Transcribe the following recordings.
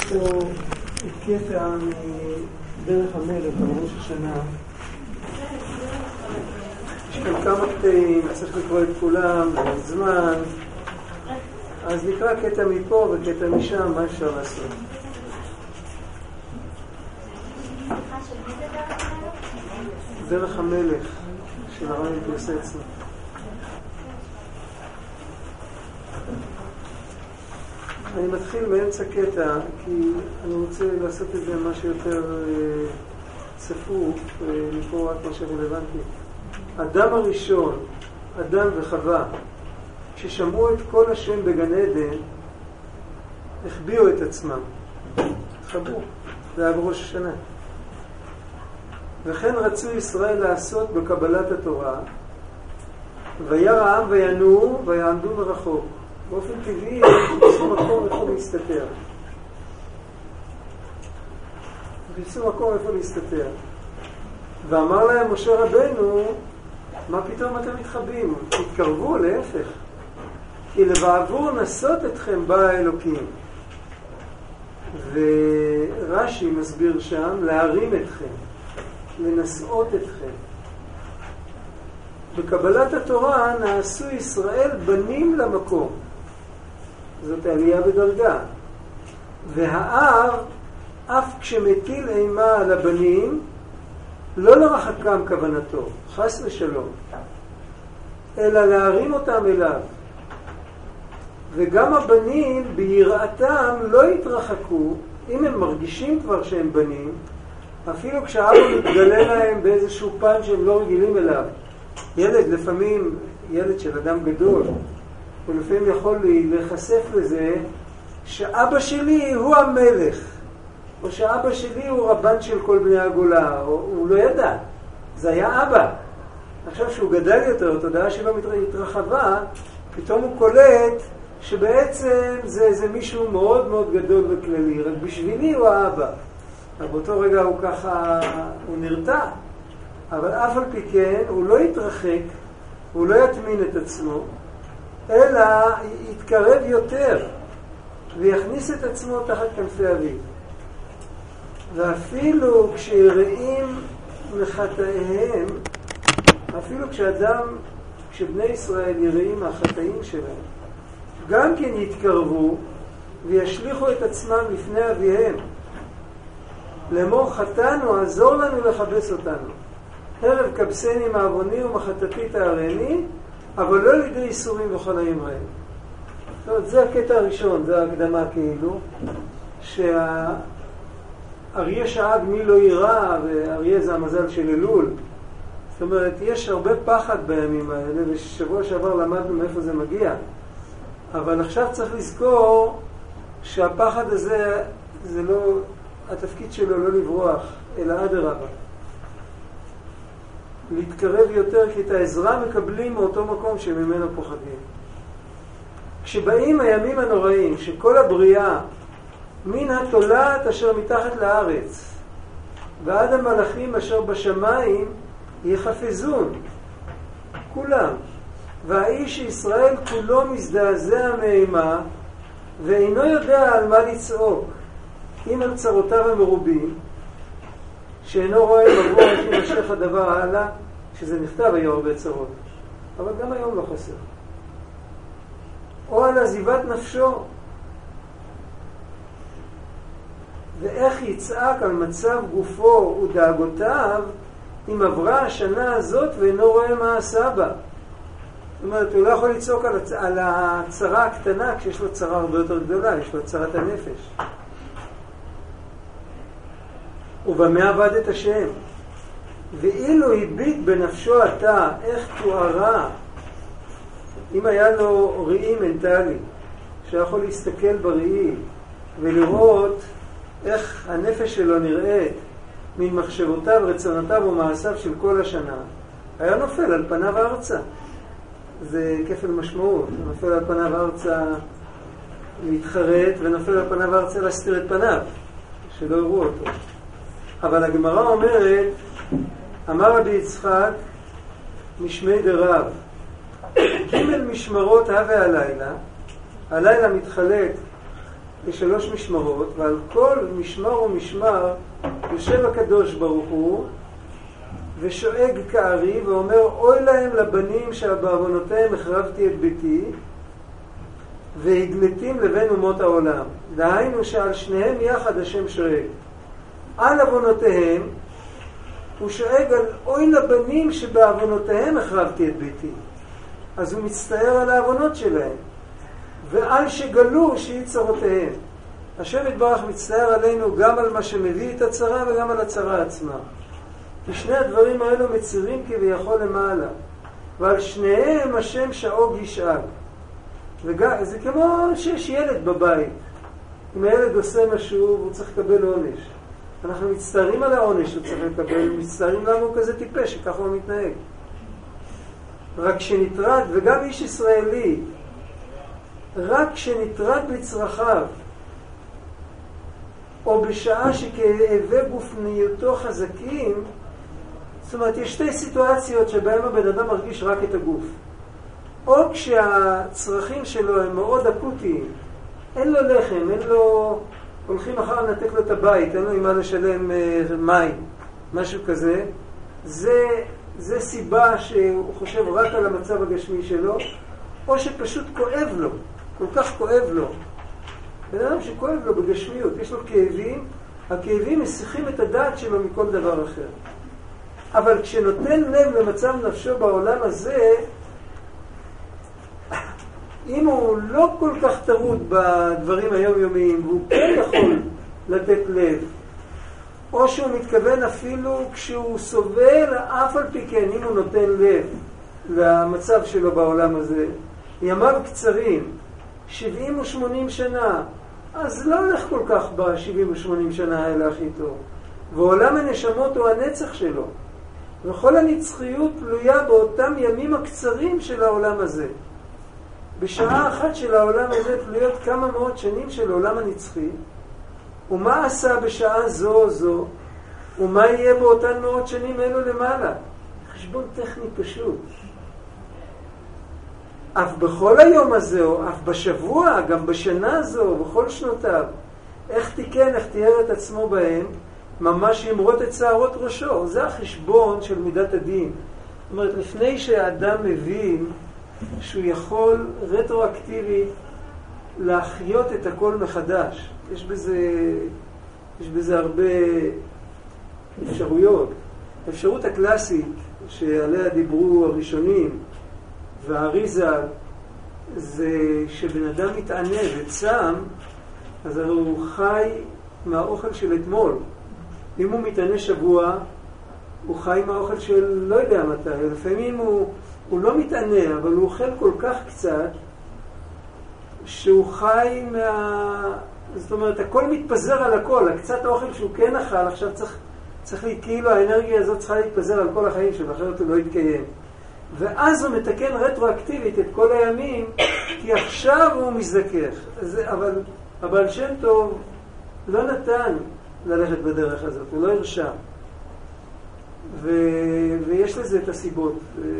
פה את קטע מדרך המלך על ראש השנה. יש כאן כמה קטעים, צריך לקרוא את כולם, זמן. אז נקרא קטע מפה וקטע משם, מה אפשר לעשות? דרך המלך של הרב פלסצנו. אני מתחיל באמצע קטע, כי אני רוצה לעשות את זה משהו יותר צפוף, ולקרוא רק מה שרלוונטי. אדם הראשון, אדם וחווה, כששמעו את כל השם בגן עדן, החביאו את עצמם. התחבאו, זה היה בראש השנה. וכן רצו ישראל לעשות בקבלת התורה, וירא העם וינועו ויעמדו מרחוק. באופן טבעי, חיפשו מקום איפה להסתתר. ואמר להם משה רבנו, מה פתאום אתם מתחבאים? תתקרבו, להפך. כי לבעבור נסות אתכם בא האלוקים. ורש"י מסביר שם, להרים אתכם, לנסות אתכם. בקבלת התורה נעשו ישראל בנים למקום. זאת עלייה בדרגה. והאב, אף כשמטיל אימה על הבנים, לא לרחקם כוונתו, חס ושלום, אלא להרים אותם אליו. וגם הבנים ביראתם לא יתרחקו, אם הם מרגישים כבר שהם בנים, אפילו כשהאבא מתגלה להם באיזשהו פן שהם לא רגילים אליו. ילד, לפעמים, ילד של אדם גדול, ולפעמים יכול להיחשף לזה שאבא שלי הוא המלך, או שאבא שלי הוא רבן של כל בני הגולה, או הוא לא ידע, זה היה אבא. עכשיו שהוא גדל יותר, התודעה שלו התרחבה, פתאום הוא קולט שבעצם זה מישהו מאוד מאוד גדול וכללי, רק בשבילי הוא האבא. אבל באותו רגע הוא ככה, הוא נרתע. אבל אף על פי כן, הוא לא יתרחק, הוא לא יטמין את עצמו, אלא יתקרב יותר, ויכניס את עצמו תחת כנפי אביו. ואפילו כשיראים מחטאיהם, אפילו כשבני ישראל יראים מהחטאים שלהם, גם כן יתקרבו וישליחו את עצמם לפני אביהם. לאמור חטאנו, עזור לנו לחבס אותנו. הרב כבסני מעווני ומחטאתי תארני, אבל לא לידי איסורים וחולאים רעים. זאת אומרת, זה הקטע הראשון, זה ההקדמה כאילו, שהאריה שאג מי לא יירא, ואריה זה המזל של אלול. זאת אומרת, יש הרבה פחד בימים האלה, ושבוע שעבר למדנו מאיפה זה מגיע. אבל עכשיו צריך לזכור שהפחד הזה, זה לא, התפקיד שלו לא לברוח, אלא אדרבה. להתקרב יותר, כי את העזרה מקבלים מאותו מקום שממנו פוחדים. כשבאים הימים הנוראים, שכל הבריאה, מן התולעת אשר מתחת לארץ, ועד המלאכים אשר בשמיים, יחפזון, כולם. והאיש ישראל כולו מזדעזע מאימה, ואינו יודע על מה לצעוק. אם על צרותיו המרובים, שאינו רואה מבוא איך יימשך הדבר הלאה, שזה נכתב היו הרבה צרות, אבל גם היום לא חסר. או על עזיבת נפשו, ואיך יצעק על מצב גופו ודאגותיו, אם עברה השנה הזאת ואינו רואה מה עשה בה. זאת אומרת, הוא לא יכול לצעוק על הצרה הקטנה, כשיש לו צרה הרבה יותר גדולה, יש לו צרת הנפש. ובמה עבד את השם? ואילו הביט בנפשו אתה, איך תוארה, אם היה לו ראי מנטלי, שיכול להסתכל בראי ולראות איך הנפש שלו נראית ממחשבותיו, רצונותיו ומעשיו של כל השנה, היה נופל על פניו ארצה. זה כפל משמעות, נופל על פניו ארצה להתחרט, ונופל על פניו ארצה להסתיר את פניו, שלא יראו אותו. אבל הגמרא אומרת, אמר רבי יצחק, משמי דרב, ג' משמרות הווה הלילה, הלילה מתחלק יש 3 משמרות, ועל כל משמר ומשמר יושב הקדוש ברוך הוא ושואג כארי ואומר, אוי להם לבנים שבעוונותיהם החרבתי את ביתי והגלתים לבין אומות העולם. דהיינו שעל שניהם יחד השם שואג. על עוונותיהם הוא שואג על אוי לבנים שבעוונותיהם החרבתי את ביתי. אז הוא מצטער על העוונות שלהם. ועל שגלו שהיא צרותיהם. השם יתברך מצטער עלינו גם על מה שמביא את הצרה וגם על הצרה עצמה. כי שני הדברים האלו מצירים כביכול למעלה. ועל שניהם השם שאוג ישאג. זה כמו שיש ילד בבית. אם הילד עושה משהו הוא צריך לקבל עונש. אנחנו מצטערים על העונש שהוא צריך לקבל, מצטערים למה הוא כזה טיפש, שככה הוא מתנהג. רק כשנטרד, וגם איש ישראלי, רק כשנטרד בצרכיו, או בשעה שכאבי גופניותו חזקים, זאת אומרת, יש 2 סיטואציות שבהן הבן אדם מרגיש רק את הגוף. או כשהצרכים שלו הם מאוד אקוטיים, אין לו לחם, אין לו, הולכים מחר לנתק לו את הבית, אין לו עם מה לשלם מים, משהו כזה, זה סיבה שהוא חושב רק על המצב הגשמי שלו, או שפשוט כואב לו, כל כך כואב לו. בן אדם שכואב לו בגשמיות, יש לו כאבים, הכאבים מסיחים את הדעת שלו מכל דבר אחר. אבל כשנותן לב למצב נפשו בעולם הזה, אם הוא לא כל כך טרוד בדברים היומיומיים, והוא כן יכול לתת לב, או שהוא מתכוון אפילו כשהוא סובל, אף על פי כן, אם הוא נותן לב למצב שלו בעולם הזה, ימיו קצרים, 70 ו-80 שנה, אז לא הולך כל כך ב-70 ו-80 שנה האלה הכי טוב. ועולם הנשמות הוא הנצח שלו. וכל הנצחיות תלויה באותם ימים הקצרים של העולם הזה. בשעה אחת של העולם הזה תלויות כמה מאות שנים של העולם הנצחי, ומה עשה בשעה זו או זו, ומה יהיה באותן מאות שנים אלו למעלה. חשבון טכני פשוט. אף בכל היום הזה, או אף בשבוע, גם בשנה הזו, בכל שנותיו, איך תיקן, איך תיאר את עצמו בהם, ממש ימרות את שערות ראשו. זה החשבון של מידת הדין. זאת אומרת, לפני שהאדם מבין שהוא יכול רטרואקטיבית להחיות את הכל מחדש. יש בזה הרבה אפשרויות. האפשרות הקלאסית שעליה דיברו הראשונים והאריזה, זה שבן אדם מתענה וצם, אז הוא חי מהאוכל של אתמול. אם הוא מתענה שבוע, הוא חי מהאוכל של לא יודע מתי. לפעמים הוא לא מתענה, אבל הוא אוכל כל כך קצת, שהוא חי זאת אומרת, הכל מתפזר על הכל. הקצת האוכל שהוא כן אכל, עכשיו צריך כאילו האנרגיה הזאת צריכה להתפזר על כל החיים שלו, אחרת הוא לא יתקיים. ואז הוא מתקן רטרואקטיבית את כל הימים, כי עכשיו הוא מזדכך. אבל הבעל שם טוב לא נתן ללכת בדרך הזאת, הוא לא הרשה. ויש לזה את הסיבות.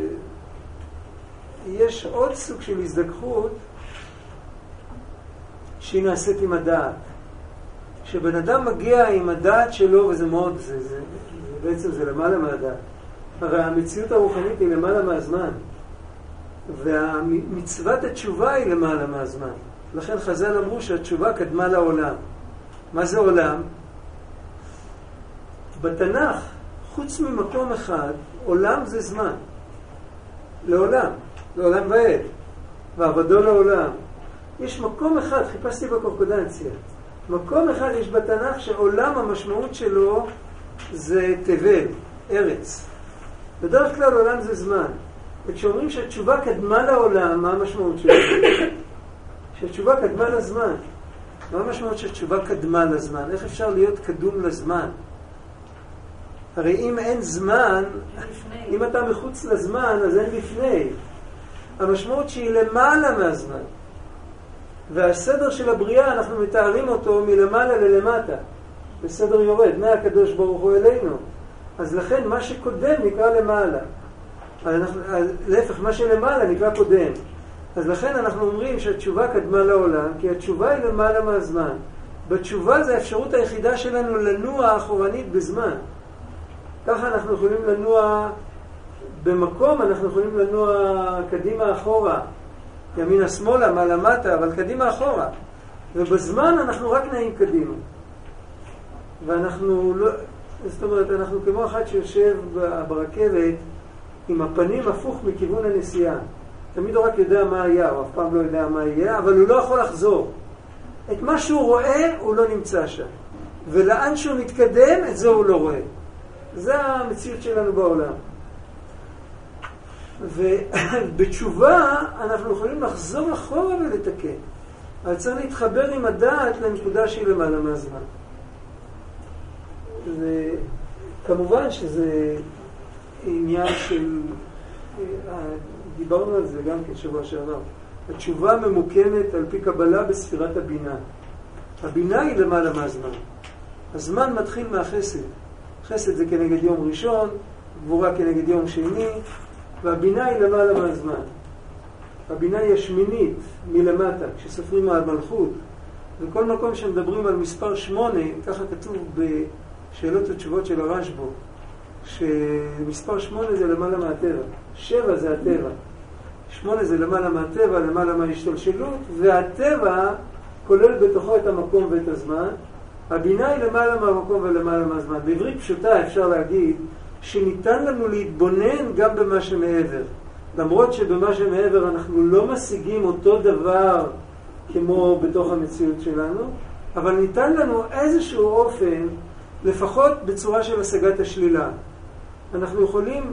יש עוד סוג של הזדככות שהיא נעשית עם הדעת. כשבן אדם מגיע עם הדעת שלו, וזה מאוד, בעצם זה למעלה מהדעת. הרי המציאות הרוחנית היא למעלה מהזמן. והמצוות התשובה היא למעלה מהזמן. לכן חז"ל אמרו שהתשובה קדמה לעולם. מה זה עולם? בתנ"ך, חוץ ממקום אחד, עולם זה זמן. לעולם. לעולם ועד. ועבדו לעולם. יש מקום אחד, חיפשתי בקורקודנציה. מקום אחד יש בתנ"ך שעולם המשמעות שלו זה תבל, ארץ. בדרך כלל עולם זה זמן. וכשאומרים שהתשובה קדמה לעולם, מה המשמעות שלו? שהתשובה קדמה לזמן. מה המשמעות שהתשובה קדמה לזמן? איך אפשר להיות קדום לזמן? הרי אם אין זמן, אם אתה מחוץ לזמן, אז אין לפני. המשמעות שהיא למעלה מהזמן. והסדר של הבריאה, אנחנו מתארים אותו מלמעלה ללמטה. בסדר יורד, מהקדוש ברוך הוא אלינו. אז לכן מה שקודם נקרא למעלה. להפך, מה שלמעלה נקרא קודם. אז לכן אנחנו אומרים שהתשובה קדמה לעולם, כי התשובה היא למעלה מהזמן. בתשובה זה האפשרות היחידה שלנו לנוע אחורנית בזמן. ככה אנחנו יכולים לנוע במקום, אנחנו יכולים לנוע קדימה אחורה, ימינה שמאלה, מעלה מטה, אבל קדימה אחורה. ובזמן אנחנו רק נעים קדימה. ואנחנו לא, זאת אומרת, אנחנו כמו אחד שיושב ברכבת עם הפנים הפוך מכיוון הנסיעה. תמיד הוא רק יודע מה היה, הוא אף פעם לא יודע מה יהיה, אבל הוא לא יכול לחזור. את מה שהוא רואה, הוא לא נמצא שם. ולאן שהוא מתקדם, את זה הוא לא רואה. זה המציאות שלנו בעולם. ובתשובה אנחנו יכולים לחזור אחורה ולתקן. אבל צריך להתחבר עם הדעת לנקודה שהיא למעלה מהזמן. כמובן שזה עניין של... דיברנו על זה גם כשבוע שעבר. התשובה ממוקמת על פי קבלה בספירת הבינה. הבינה היא למעלה מהזמן. הזמן מתחיל מהחסד. חסד זה כנגד יום ראשון, גבורה כנגד יום שני, והבינה היא למעלה מהזמן. הבינה היא השמינית מלמטה, כשסופרים על מלכות. וכל מקום שמדברים על מספר 8, ככה כתוב בשאלות ותשובות של הרשב"א, שמספר 8 זה למעלה מהטבע, 7 זה הטבע, 8 זה למעלה מהטבע, למעלה מההשתלשלות, והטבע כולל בתוכו את המקום ואת הזמן. הבינה היא למעלה מהמקום ולמעלה מהזמן. בעברית פשוטה אפשר להגיד שניתן לנו להתבונן גם במה שמעבר. למרות שבמה שמעבר אנחנו לא משיגים אותו דבר כמו בתוך המציאות שלנו, אבל ניתן לנו איזשהו אופן, לפחות בצורה של השגת השלילה. אנחנו יכולים,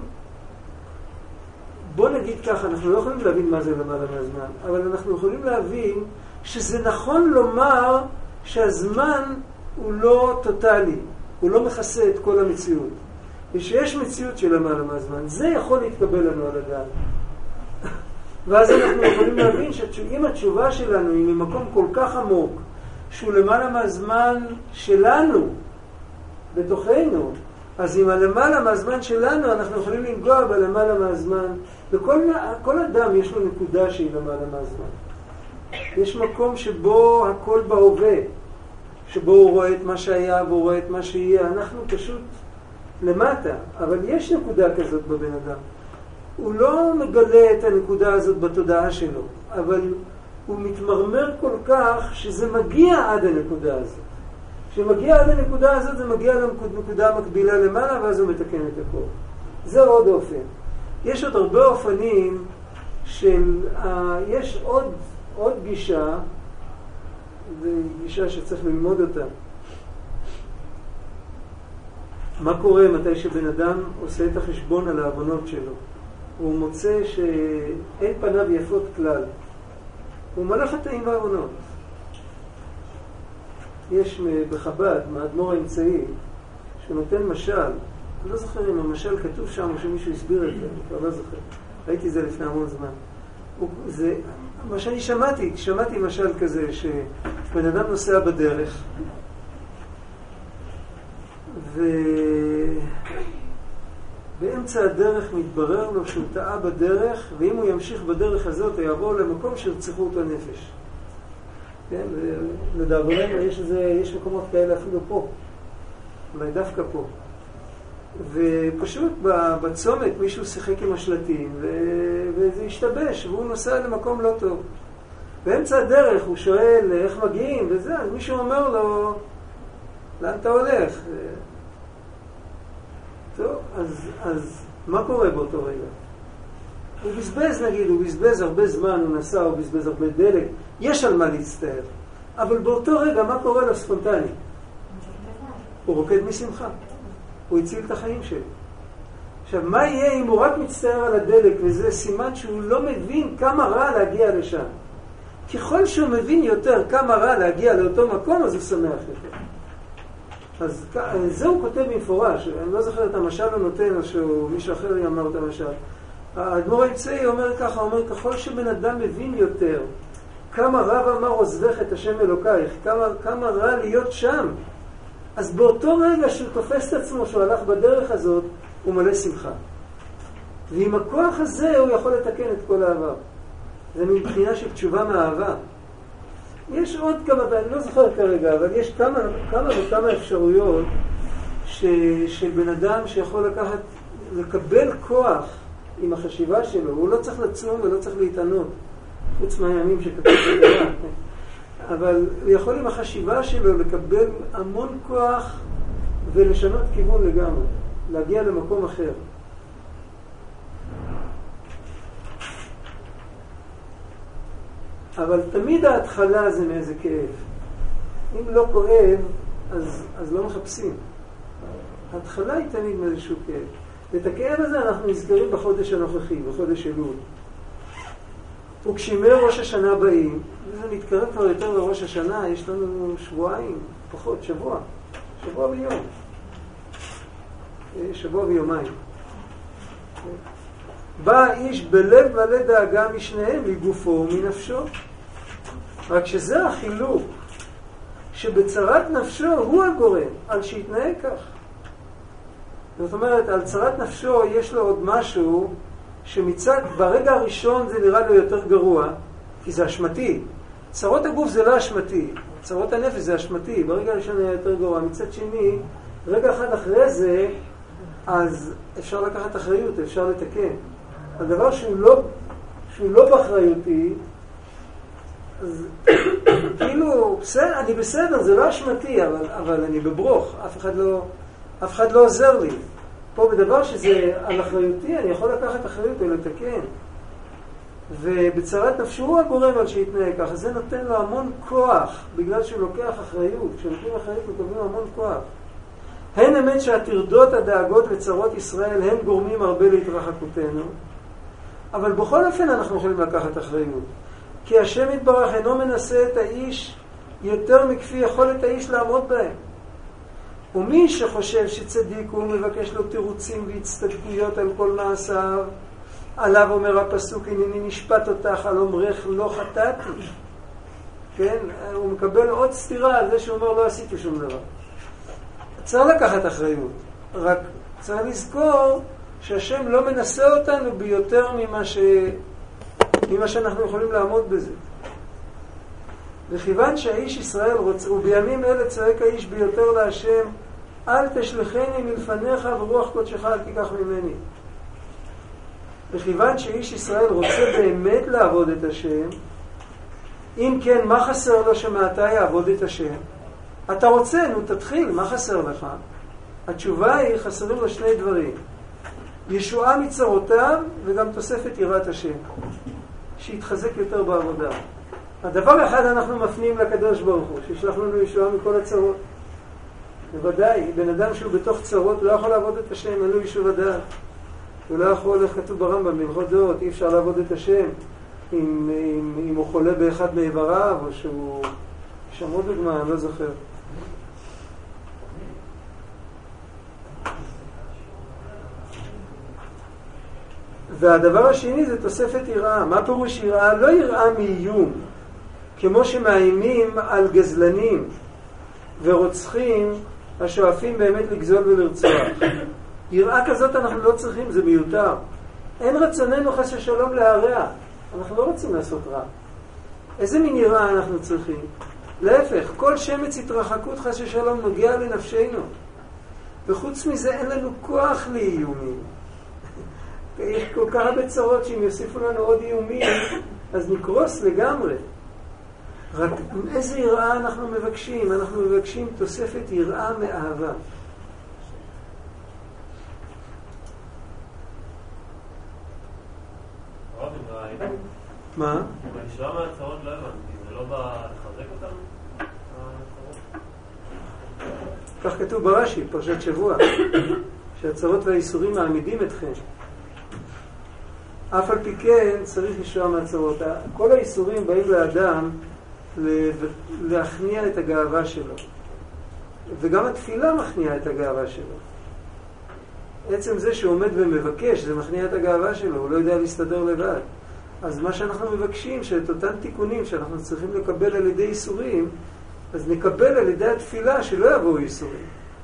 בוא נגיד ככה, אנחנו לא יכולים להבין מה זה למעלה מהזמן, אבל אנחנו יכולים להבין שזה נכון לומר שהזמן הוא לא טוטלי, הוא לא מכסה את כל המציאות. ושיש מציאות של למעלה מהזמן, זה יכול להתקבל לנו על הדעת. ואז אנחנו יכולים להבין שאם התשובה שלנו היא ממקום כל כך עמוק, שהוא למעלה מהזמן שלנו, בתוכנו, אז עם הלמעלה מהזמן שלנו אנחנו יכולים לנגוע בלמעלה מהזמן. וכל אדם יש לו נקודה שהיא למעלה מהזמן. יש מקום שבו הכל בהווה, שבו הוא רואה את מה שהיה והוא רואה את מה שיהיה. אנחנו פשוט למטה, אבל יש נקודה כזאת בבן אדם. הוא לא מגלה את הנקודה הזאת בתודעה שלו, אבל הוא מתמרמר כל כך שזה מגיע עד הנקודה הזאת. כשמגיע עד הנקודה הזאת, זה מגיע לנקודה המקבילה למעלה, ואז הוא מתקן את הכל. זה עוד אופן. יש עוד הרבה אופנים של... יש עוד גישה, זו גישה שצריך ללמוד אותה. מה קורה מתי שבן אדם עושה את החשבון על העוונות שלו? הוא מוצא שאין פניו יפות כלל. הוא מלא חטאים והעוונות. יש בחב"ד, מהאדמו"ר האמצעי, שנותן משל. אני לא זוכר אם המשל כתוב שם או שמישהו הסביר את זה, אני כבר לא זוכר. ראיתי זה לפני המון זמן. זה מה שאני שמעתי משל כזה, שבן אדם נוסע בדרך, ובאמצע הדרך מתברר לו שהוא טעה בדרך, ואם הוא ימשיך בדרך הזאת, הוא יעבור למקום שירצחו אותו נפש. כן? לדאבוננו יש מקומות כאלה אפילו פה, אולי דווקא פה. ופשוט בצומת מישהו שיחק עם השלטים וזה השתבש והוא נוסע למקום לא טוב. באמצע הדרך הוא שואל איך מגיעים וזה, אז מישהו אומר לו לאן אתה הולך? טוב, אז מה קורה באותו רגע? הוא בזבז נגיד, הוא בזבז הרבה זמן, הוא נסע, הוא בזבז הרבה דלק, יש על מה להצטער. אבל באותו רגע מה קורה לו ספונטני? הוא רוקד משמחה. הוא הציל את החיים שלו. עכשיו, מה יהיה אם הוא רק מצטער על הדלק, וזה סימן שהוא לא מבין כמה רע להגיע לשם. ככל שהוא מבין יותר כמה רע להגיע לאותו מקום, אז הוא שמח יותר. אז זה הוא כותב במפורש. אני לא זוכר את המשל הוא נותן, או שמישהו אחר יאמר את המשל. האדמו"ר האמצעי אומר ככה, אומר, ככל שבן אדם מבין יותר כמה רע אמר עוזבך את השם אלוקייך, כמה רע להיות שם, אז באותו רגע שהוא תופס את עצמו שהוא הלך בדרך הזאת, הוא מלא שמחה. ועם הכוח הזה הוא יכול לתקן את כל העבר. זה מבחינה של תשובה מאהבה. יש עוד כמה, אני לא זוכר כרגע, אבל יש כמה וכמה אפשרויות של בן אדם שיכול לקבל כוח עם החשיבה שלו. הוא לא צריך לצום ולא צריך להתענות, חוץ מהימים שכתוב בדבר. אבל הוא יכול עם החשיבה שלו לקבל המון כוח ולשנות כיוון לגמרי, להגיע למקום אחר. אבל תמיד ההתחלה זה מאיזה כאב. אם לא כואב, אז לא מחפשים. ההתחלה היא תמיד מאיזשהו כאב. ואת הכאב הזה אנחנו נזכרים בחודש הנוכחי, בחודש אלול. וכשימי ראש השנה באים, וזה מתקרב כבר יותר לראש השנה, יש לנו שבועיים, פחות, שבוע ויום. שבוע ויומיים. בא האיש בלב מלא דאגה משניהם, מגופו ומנפשו. רק שזה החילוק, שבצרת נפשו הוא הגורם, על שיתנהג כך. זאת אומרת, על צרת נפשו יש לו עוד משהו, שמצד, ברגע הראשון זה נראה לו יותר גרוע, כי זה אשמתי. צרות הגוף זה לא אשמתי, צרות הנפש זה אשמתי, ברגע הראשון היה יותר גרוע. מצד שני, רגע אחד אחרי זה, אז אפשר לקחת אחריות, אפשר לתקן. הדבר שהוא לא באחריותי, אז כאילו, אני בסדר, זה לא אשמתי, אבל אני בברוך, אף אחד לא עוזר לי. פה בדבר שזה על אחריותי, אני יכול לקחת אחריות ולתקן. ובצרת נפשו הוא הגורם על שיתנהג ככה. זה נותן לו המון כוח, בגלל שהוא לוקח אחריות. כשנותנים אחריות מקבלים המון כוח. הן אמת שהטרדות, הדאגות וצרות ישראל הם גורמים הרבה להתרחקותנו, אבל בכל אופן אנחנו יכולים לקחת אחריות. כי השם יתברך אינו מנסה את האיש יותר מכפי יכולת האיש לעמוד בהם. ומי שחושב שצדיק הוא מבקש לו תירוצים והצטדקויות על כל מעשיו, עליו אומר הפסוק, הנני נשפט אותך על אומרך לא חטאתי. כן? הוא מקבל עוד סתירה על זה שהוא אומר לא עשיתי שום דבר. צריך לקחת אחריות, רק צריך לזכור שהשם לא מנסה אותנו ביותר ממה שאנחנו יכולים לעמוד בזה. וכיוון שהאיש ישראל רוצה, ובימים אלה צועק האיש ביותר להשם, אל תשלחני מלפניך ורוח קודשך אל תיקח ממני. וכיוון שאיש ישראל רוצה באמת לעבוד את השם, אם כן, מה חסר לו שמעתה יעבוד את השם? אתה רוצה, נו תתחיל, מה חסר לך? התשובה היא, חסרים לו שני דברים. ישועה מצרותיו וגם תוספת יראת השם. שיתחזק יותר בעבודה. הדבר אחד אנחנו מפנים לקדוש ברוך הוא, שישלח לנו ישועה מכל הצרות. בוודאי, בן אדם שהוא בתוך צרות לא יכול לעבוד את השם, אין לו יישוב הדעת. הוא לא יכול, איך כתוב ברמב"ם, בהלכות דעות, אי אפשר לעבוד את השם אם הוא חולה באחד מאיבריו, או שהוא... יש שם עוד דוגמה, אני לא זוכר. והדבר השני זה תוספת יראה. מה פירוש יראה? לא יראה מאיום, כמו שמאיימים על גזלנים ורוצחים השואפים באמת לגזול ולרצוח. יראה כזאת אנחנו לא צריכים, זה מיותר. אין רצוננו חס ושלום להרע. אנחנו לא רוצים לעשות רע. איזה מין יראה אנחנו צריכים? להפך, כל שמץ התרחקות חס ושלום נוגע לנפשנו. וחוץ מזה אין לנו כוח לאיומים. יש כל כך הרבה צרות שאם יוסיפו לנו עוד איומים, אז נקרוס לגמרי. רק איזה יראה אנחנו מבקשים? אנחנו מבקשים תוספת יראה מאהבה. מה? בישועה מהצרות לא הבנתי, זה לא בא לחזק אותנו? כך כתוב ברש"י, פרשת שבוע, שהצרות והאיסורים מעמידים אתכם. אף על פי כן צריך ישועה מהצרות. כל האיסורים באים לאדם להכניע את הגאווה שלו. וגם התפילה מכניעה את הגאווה שלו. עצם זה שהוא עומד ומבקש, זה מכניע את הגאווה שלו, הוא לא יודע להסתדר לבד. אז מה שאנחנו מבקשים, שאת אותם תיקונים שאנחנו צריכים לקבל על ידי איסורים, אז נקבל על ידי התפילה שלא יבואו איסורים.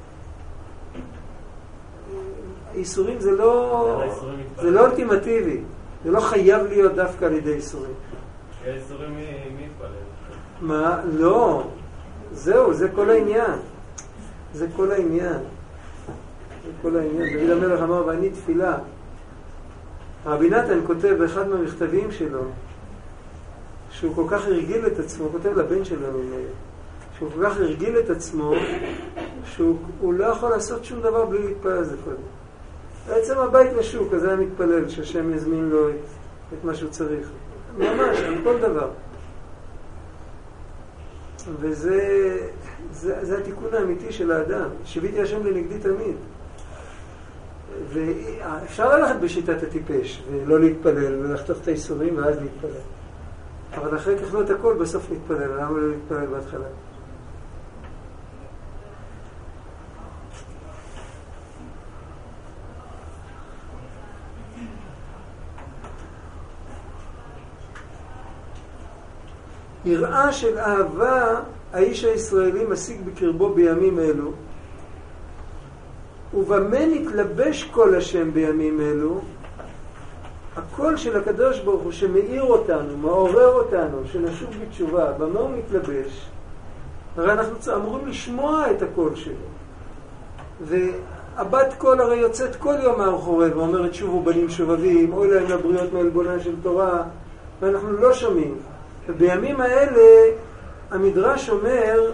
איסורים זה לא אולטימטיבי, זה לא חייב להיות דווקא על ידי איסורים. יש איסורים מי יתפלל? מה? לא. זהו, זה כל העניין. זה כל העניין. זה כל העניין. דוד המלך אמר, ואני תפילה. רבי נתן כותב באחד מהמכתבים שלו, שהוא כל כך הרגיל את עצמו, הוא כותב לבן שלו, שהוא כל כך הרגיל את עצמו, שהוא לא יכול לעשות שום דבר בלי להתפלל על זה קודם. בעצם הבית לשוק, אז היה מתפלל, שהשם יזמין לו את מה שהוא צריך. ממש, על כל דבר. וזה התיקון האמיתי של האדם. שיביתי השם לנגדי תמיד. ואפשר ללכת בשיטת הטיפש, ולא להתפלל, ולחטוף את האיסורים, ואז להתפלל. אבל אחרי כך לא את הכל, בסוף להתפלל. למה לא להתפלל בהתחלה? יראה של אהבה האיש הישראלי משיג בקרבו בימים אלו, ובמה נתלבש כל השם בימים אלו? הקול של הקדוש ברוך הוא שמאיר אותנו, מעורר אותנו, שנשוב בתשובה, במה הוא מתלבש? הרי אנחנו אמורים לשמוע את הקול שלו. והבת קול הרי יוצאת כל יום מהרחוב ואומרת שובו בנים שובבים, אוי להם לבריות מעלבונה של תורה, ואנחנו לא שומעים. ובימים האלה המדרש אומר,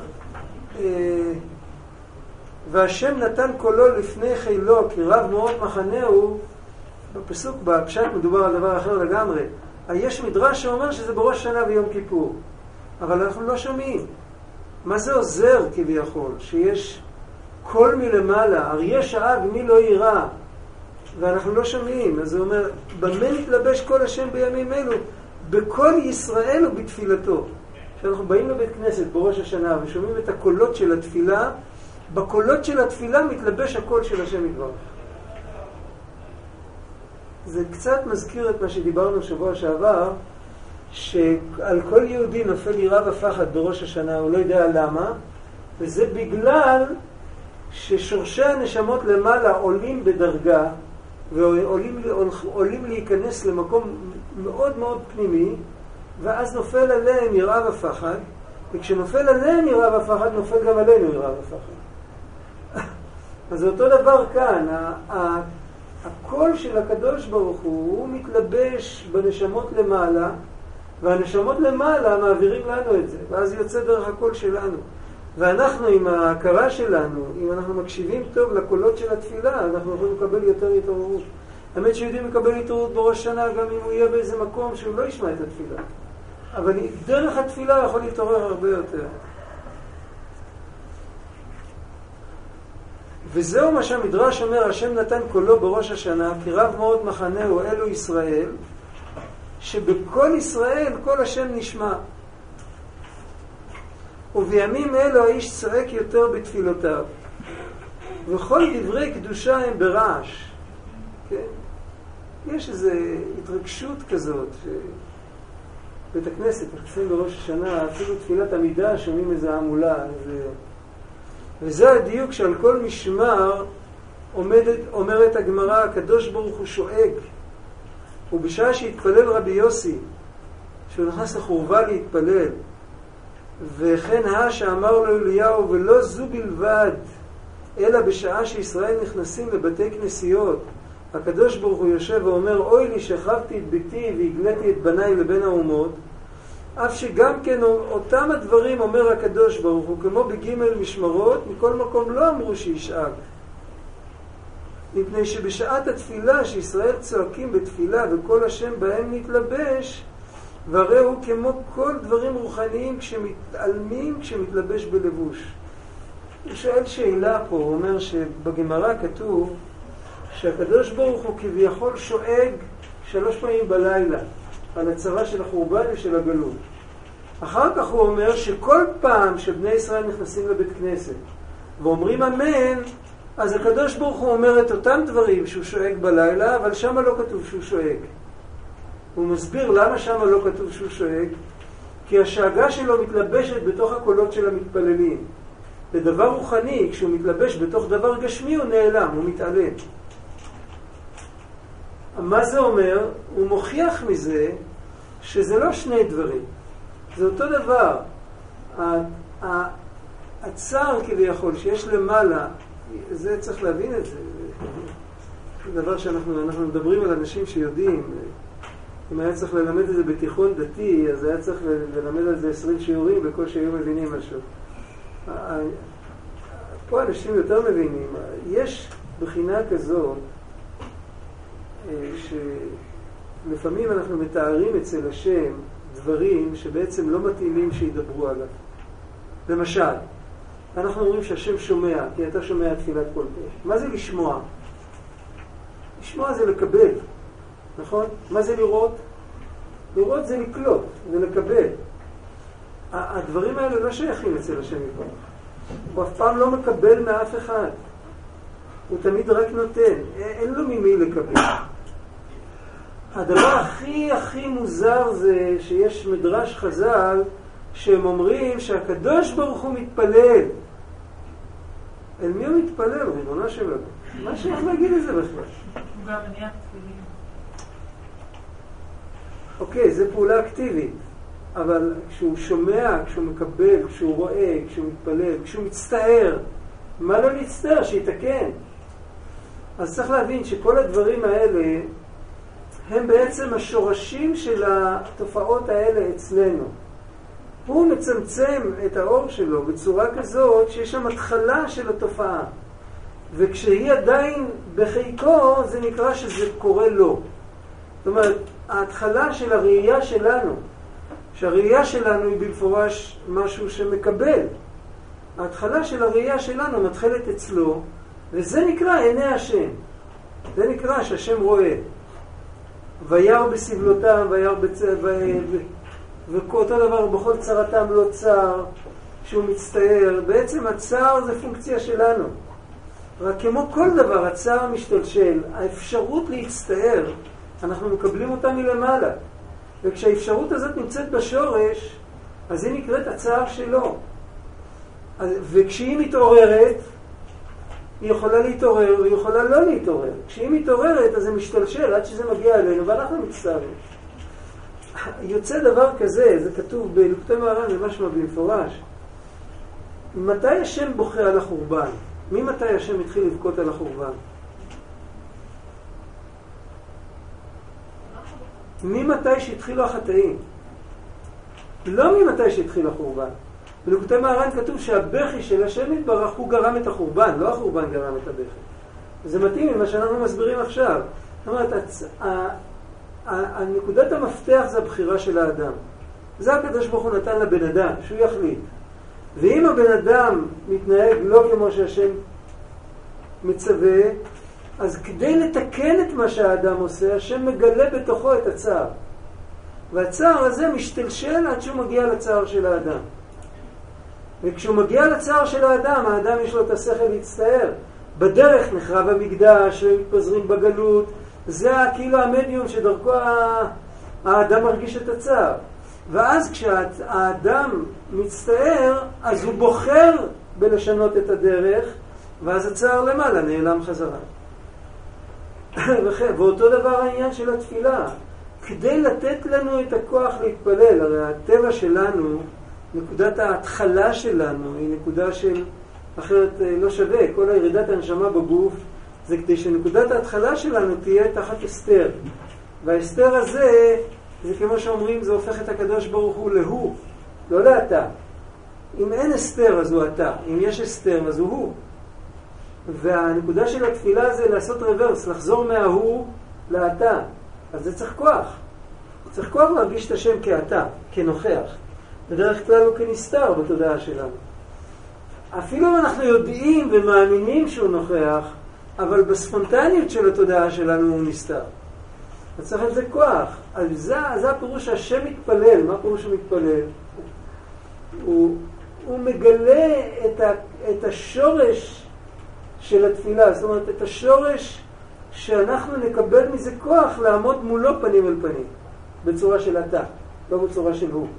והשם נתן קולו לפני חילו, כי רב מאוד מחנהו, בפסוק, בפשט מדובר על דבר אחר לגמרי. יש מדרש שאומר שזה בראש שנה ויום כיפור, אבל אנחנו לא שומעים. מה זה עוזר כביכול? שיש קול מלמעלה, אריה שאג מי לא יירא, ואנחנו לא שומעים. אז זה אומר, במה נתלבש כל השם בימים אלו? בכל ישראל ובתפילתו. כשאנחנו באים לבית כנסת בראש השנה ושומעים את הקולות של התפילה, בקולות של התפילה מתלבש הקול של השם יתברך. זה קצת מזכיר את מה שדיברנו שבוע שעבר, שעל כל יהודי נופל יראה ופחד בראש השנה, הוא לא יודע למה, וזה בגלל ששורשי הנשמות למעלה עולים בדרגה, ועולים להיכנס למקום מאוד מאוד פנימי, ואז נופל עליהם יראה ופחד, וכשנופל עליהם יראה ופחד, נופל גם עלינו יראה ופחד. אז זה אותו דבר כאן, הקול של הקדוש ברוך הוא מתלבש בנשמות למעלה, והנשמות למעלה מעבירים לנו את זה, ואז יוצא דרך הקול שלנו. ואנחנו עם ההכרה שלנו, אם אנחנו מקשיבים טוב לקולות של התפילה, אנחנו יכולים לקבל יותר התעוררות. האמת שיהודי מקבל התעוררות בראש שנה גם אם הוא יהיה באיזה מקום שהוא לא ישמע את התפילה. אבל דרך התפילה יכול להתעורר הרבה יותר. וזהו מה שהמדרש אומר, השם נתן קולו בראש השנה, כי רב מאוד מחנהו אלו ישראל, שבכל ישראל כל השם נשמע. ובימים אלו האיש צועק יותר בתפילותיו, וכל דברי קדושה הם ברעש. כן? יש איזו התרגשות כזאת, בית הכנסת נכנסים בראש השנה, אפילו תפילת עמידה שומעים איזו עמולה, וזה הדיוק שעל כל משמר אומרת הגמרא, הקדוש ברוך הוא שואג. ובשעה שהתפלל רבי יוסי, שהוא נכנס לחורבה להתפלל, וכן שאמר לו אליהו, ולא זו בלבד, אלא בשעה שישראל נכנסים לבתי כנסיות, הקדוש ברוך הוא יושב ואומר, אוי לי שחרבתי את ביתי והגלתי את בניי לבין האומות, אף שגם כן אותם הדברים אומר הקדוש ברוך הוא, כמו בגימל משמרות, מכל מקום לא אמרו שישאג. מפני שבשעת התפילה שישראל צועקים בתפילה וכל השם בהם נתלבש, והרי הוא כמו כל דברים רוחניים כשמתעלמים, כשמתלבש בלבוש. הוא שואל שאלה פה, הוא אומר שבגמרא כתוב שהקדוש ברוך הוא כביכול שואג 3 פעמים בלילה על הצרה של החורבן ושל הגלות. אחר כך הוא אומר שכל פעם שבני ישראל נכנסים לבית כנסת ואומרים אמן, אז הקדוש ברוך הוא אומר את אותם דברים שהוא שואג בלילה, אבל שם לא כתוב שהוא שואג. הוא מסביר למה שם לא כתוב שהוא שואג, כי השאגה שלו מתלבשת בתוך הקולות של המתפללים. בדבר רוחני, כשהוא מתלבש בתוך דבר גשמי, הוא נעלם, הוא מתעלם. מה זה אומר? הוא מוכיח מזה שזה לא שני דברים. זה אותו דבר. הצער כביכול שיש למעלה, זה צריך להבין את זה. זה דבר שאנחנו מדברים על אנשים שיודעים. אם היה צריך ללמד את זה בתיכון דתי, אז היה צריך ללמד על זה 20 שיעורים, בקושי היו מבינים משהו. פה אנשים יותר מבינים. יש בחינה כזאת, שלפעמים אנחנו מתארים אצל השם דברים שבעצם לא מתאימים שידברו עליו. למשל, אנחנו אומרים שהשם שומע, כי אתה שומע תפילת כל פה. מה זה לשמוע? לשמוע זה לקבל, נכון? מה זה לראות? לראות זה לקלוט, זה לקבל. הדברים האלה לא שייכים אצל השם יתברך. הוא אף פעם לא מקבל מאף אחד. הוא תמיד רק נותן. אין לו ממי לקבל. הדבר הכי מוזר זה שיש מדרש חז"ל שהם אומרים שהקדוש ברוך הוא מתפלל. אל מי הוא מתפלל? ריבונו של עולם. מה שייך להגיד את זה בכלל? הוא גם מניח תפילין. אוקיי, זה פעולה אקטיבית. אבל כשהוא שומע, כשהוא מקבל, כשהוא רואה, כשהוא מתפלל, כשהוא מצטער, מה לא להצטער? שיתקן. אז צריך להבין שכל הדברים האלה הם בעצם השורשים של התופעות האלה אצלנו. הוא מצמצם את האור שלו בצורה כזאת שיש שם התחלה של התופעה. וכשהיא עדיין בחיקו, זה נקרא שזה קורה לו. זאת אומרת, ההתחלה של הראייה שלנו, שהראייה שלנו היא במפורש משהו שמקבל. ההתחלה של הראייה שלנו מתחלת אצלו, וזה נקרא עיני השם. זה נקרא שהשם רואה. וירא בסבלותם, וירא ואותו דבר בכל צרתם לא צר, שהוא מצטער. בעצם הצער זה פונקציה שלנו. רק כמו כל דבר, הצער משתלשל. האפשרות להצטער, אנחנו מקבלים אותה מלמעלה. וכשהאפשרות הזאת נמצאת בשורש, אז היא נקראת הצער שלו. וכשהיא מתעוררת, היא יכולה להתעורר, והיא יכולה לא להתעורר. כשהיא מתעוררת, אז זה משתלשל עד שזה מגיע אלינו, ואנחנו מצטערים. יוצא דבר כזה, זה כתוב בליקוטי מהר"ן, זה משמע במפורש. מתי השם בוכה על החורבן? ממתי השם התחיל לבכות על החורבן? ממתי שהתחילו החטאים. לא ממתי שהתחיל החורבן. בליקוטי מהר"ן כתוב שהבכי של השם יתברך הוא גרם את החורבן, לא החורבן גרם את הבכי. זה מתאים ממה שאנחנו מסבירים עכשיו. זאת אומרת, הנקודת המפתח זה הבחירה של האדם. זה הקדוש ברוך הוא נתן לבן אדם, שהוא יחליט. ואם הבן אדם מתנהג לא כמו שהשם מצווה, אז כדי לתקן את מה שהאדם עושה, השם מגלה בתוכו את הצער. והצער הזה משתלשל עד שהוא מגיע לצער של האדם. וכשהוא מגיע לצער של האדם יש לו את השכל להצטער. בדרך נחרב המקדש, ומתפזרים בגלות. זה כאילו המדיום שדרכו האדם מרגיש את הצער. ואז כשהאדם מצטער, אז הוא בוחר בלשנות את הדרך, ואז הצער למעלה נעלם חזרה. ואותו דבר העניין של התפילה. כדי לתת לנו את הכוח להתפלל, הרי הטבע שלנו, נקודת ההתחלה שלנו, היא נקודה של, אחרת לא שווה, כל הירידת הנשמה בגוף, זה כדי שנקודת ההתחלה שלנו תהיה תחת הסתר. וההסתר הזה, זה כמו שאומרים, זה הופך את הקדוש ברוך הוא להוא, לא לאתה. אם אין הסתר, אז הוא אתה. אם יש הסתר, אז הוא. והנקודה של התפילה זה לעשות רוורס, לחזור מההוא לאתה. אז זה צריך כוח. צריך כוח להרגיש את השם כאתה, כנוכח. בדרך כלל הוא כנסתר בתודעה שלנו. אפילו אם אנחנו יודעים ומאמינים שהוא נוכח, אבל בספונטניות של התודעה שלנו הוא נסתר. אז צריך את זה כוח. אז זה הפירוש שהשם מתפלל. מה הפירוש שהוא מתפלל? הוא מגלה את השורש של התפילה. זאת אומרת, את השורש שאנחנו נקבל מזה כוח לעמוד מולו פנים אל פנים. בצורה של אתה, לא בצורה של הוא.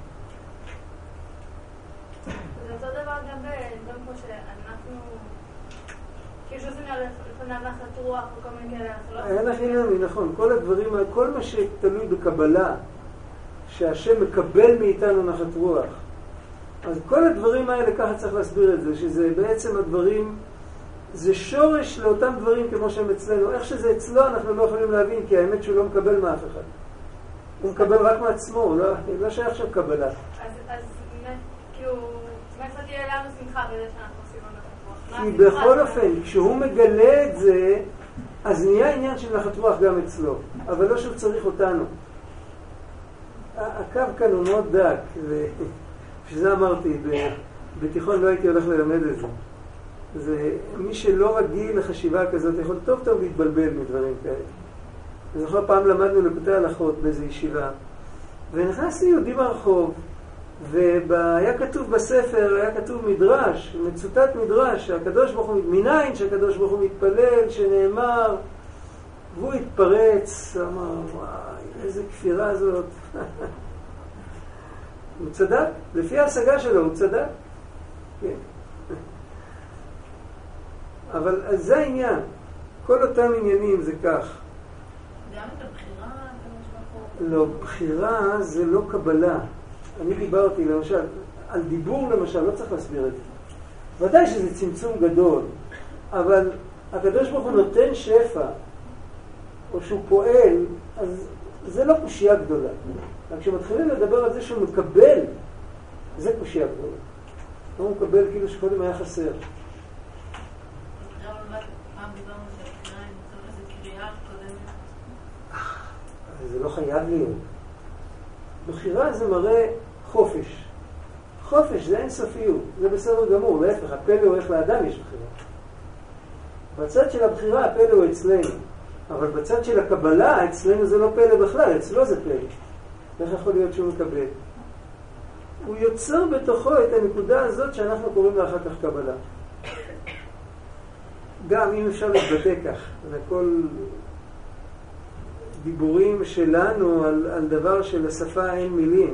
זה אותו דבר גם פה שאנחנו כאילו שעושים לפני נחת רוח וכל מיני כאלה. אין הכי נמי, נכון. כל הדברים, כל מה שתלוי בקבלה שהשם מקבל מאיתנו נחת רוח. אז כל הדברים האלה, ככה צריך להסביר את זה, שזה בעצם הדברים, זה שורש לאותם דברים כמו שהם אצלנו. איך שזה אצלו אנחנו לא יכולים להבין, כי האמת שהוא לא מקבל מאף אחד. הוא מקבל רק מעצמו, הוא לא שייך שם קבלה. אז כאילו, מאיפה תהיה לנו שמחה בזה שאנחנו עושים נחת רוח? כי בכל אופן, כשהוא מגלה את זה, אז נהיה עניין של נחת רוח גם אצלו, אבל לא שהוא צריך אותנו. הקו כאן הוא מאוד דק, ושזה אמרתי, בתיכון לא הייתי הולך ללמד את זה. זה מי שלא רגיל לחשיבה כזאת יכול טוב טוב להתבלבל מדברים כאלה. אני זוכר פעם למדנו לקוטי הלכות באיזו ישיבה, ונכנסתי יהודי ברחוב, והיה כתוב בספר, היה כתוב מדרש, מצוטט מדרש, שהקדוש ברוך הוא, מניין שהקדוש ברוך הוא מתפלל, שנאמר, והוא התפרץ, אמר, וואי, איזה כפירה זאת. הוא צדק, לפי ההשגה שלו הוא צדק. כן. אבל זה העניין, כל אותם עניינים זה כך. גם את הבחירה, לא, בחירה זה לא קבלה. אני דיברתי למשל, על דיבור למשל, לא צריך להסביר את זה. ודאי שזה צמצום גדול, אבל הקדוש ברוך הוא נותן שפע, או שהוא פועל, אז זה לא קושיה גדולה. רק כשמתחילים לדבר על זה שהוא מקבל, זה קושיה גדולה. הוא מקבל כאילו שקודם היה חסר. פעם דיברנו שהבחירה היא מצב איזה קריאה קודמת. זה לא חייב להיות. בחירה זה מראה חופש. חופש זה אינסופיות, זה בסדר גמור, להפך, הפלא הוא איך לאדם יש בחירה. בצד של הבחירה הפלא הוא אצלנו, אבל בצד של הקבלה אצלנו זה לא פלא בכלל, אצלו זה פלא. איך יכול להיות שהוא מקבל? הוא יוצר בתוכו את הנקודה הזאת שאנחנו קוראים לה אחר כך קבלה. גם אם אפשר להתבטא כך, זה כל דיבורים שלנו על דבר שלשפה אין מילים.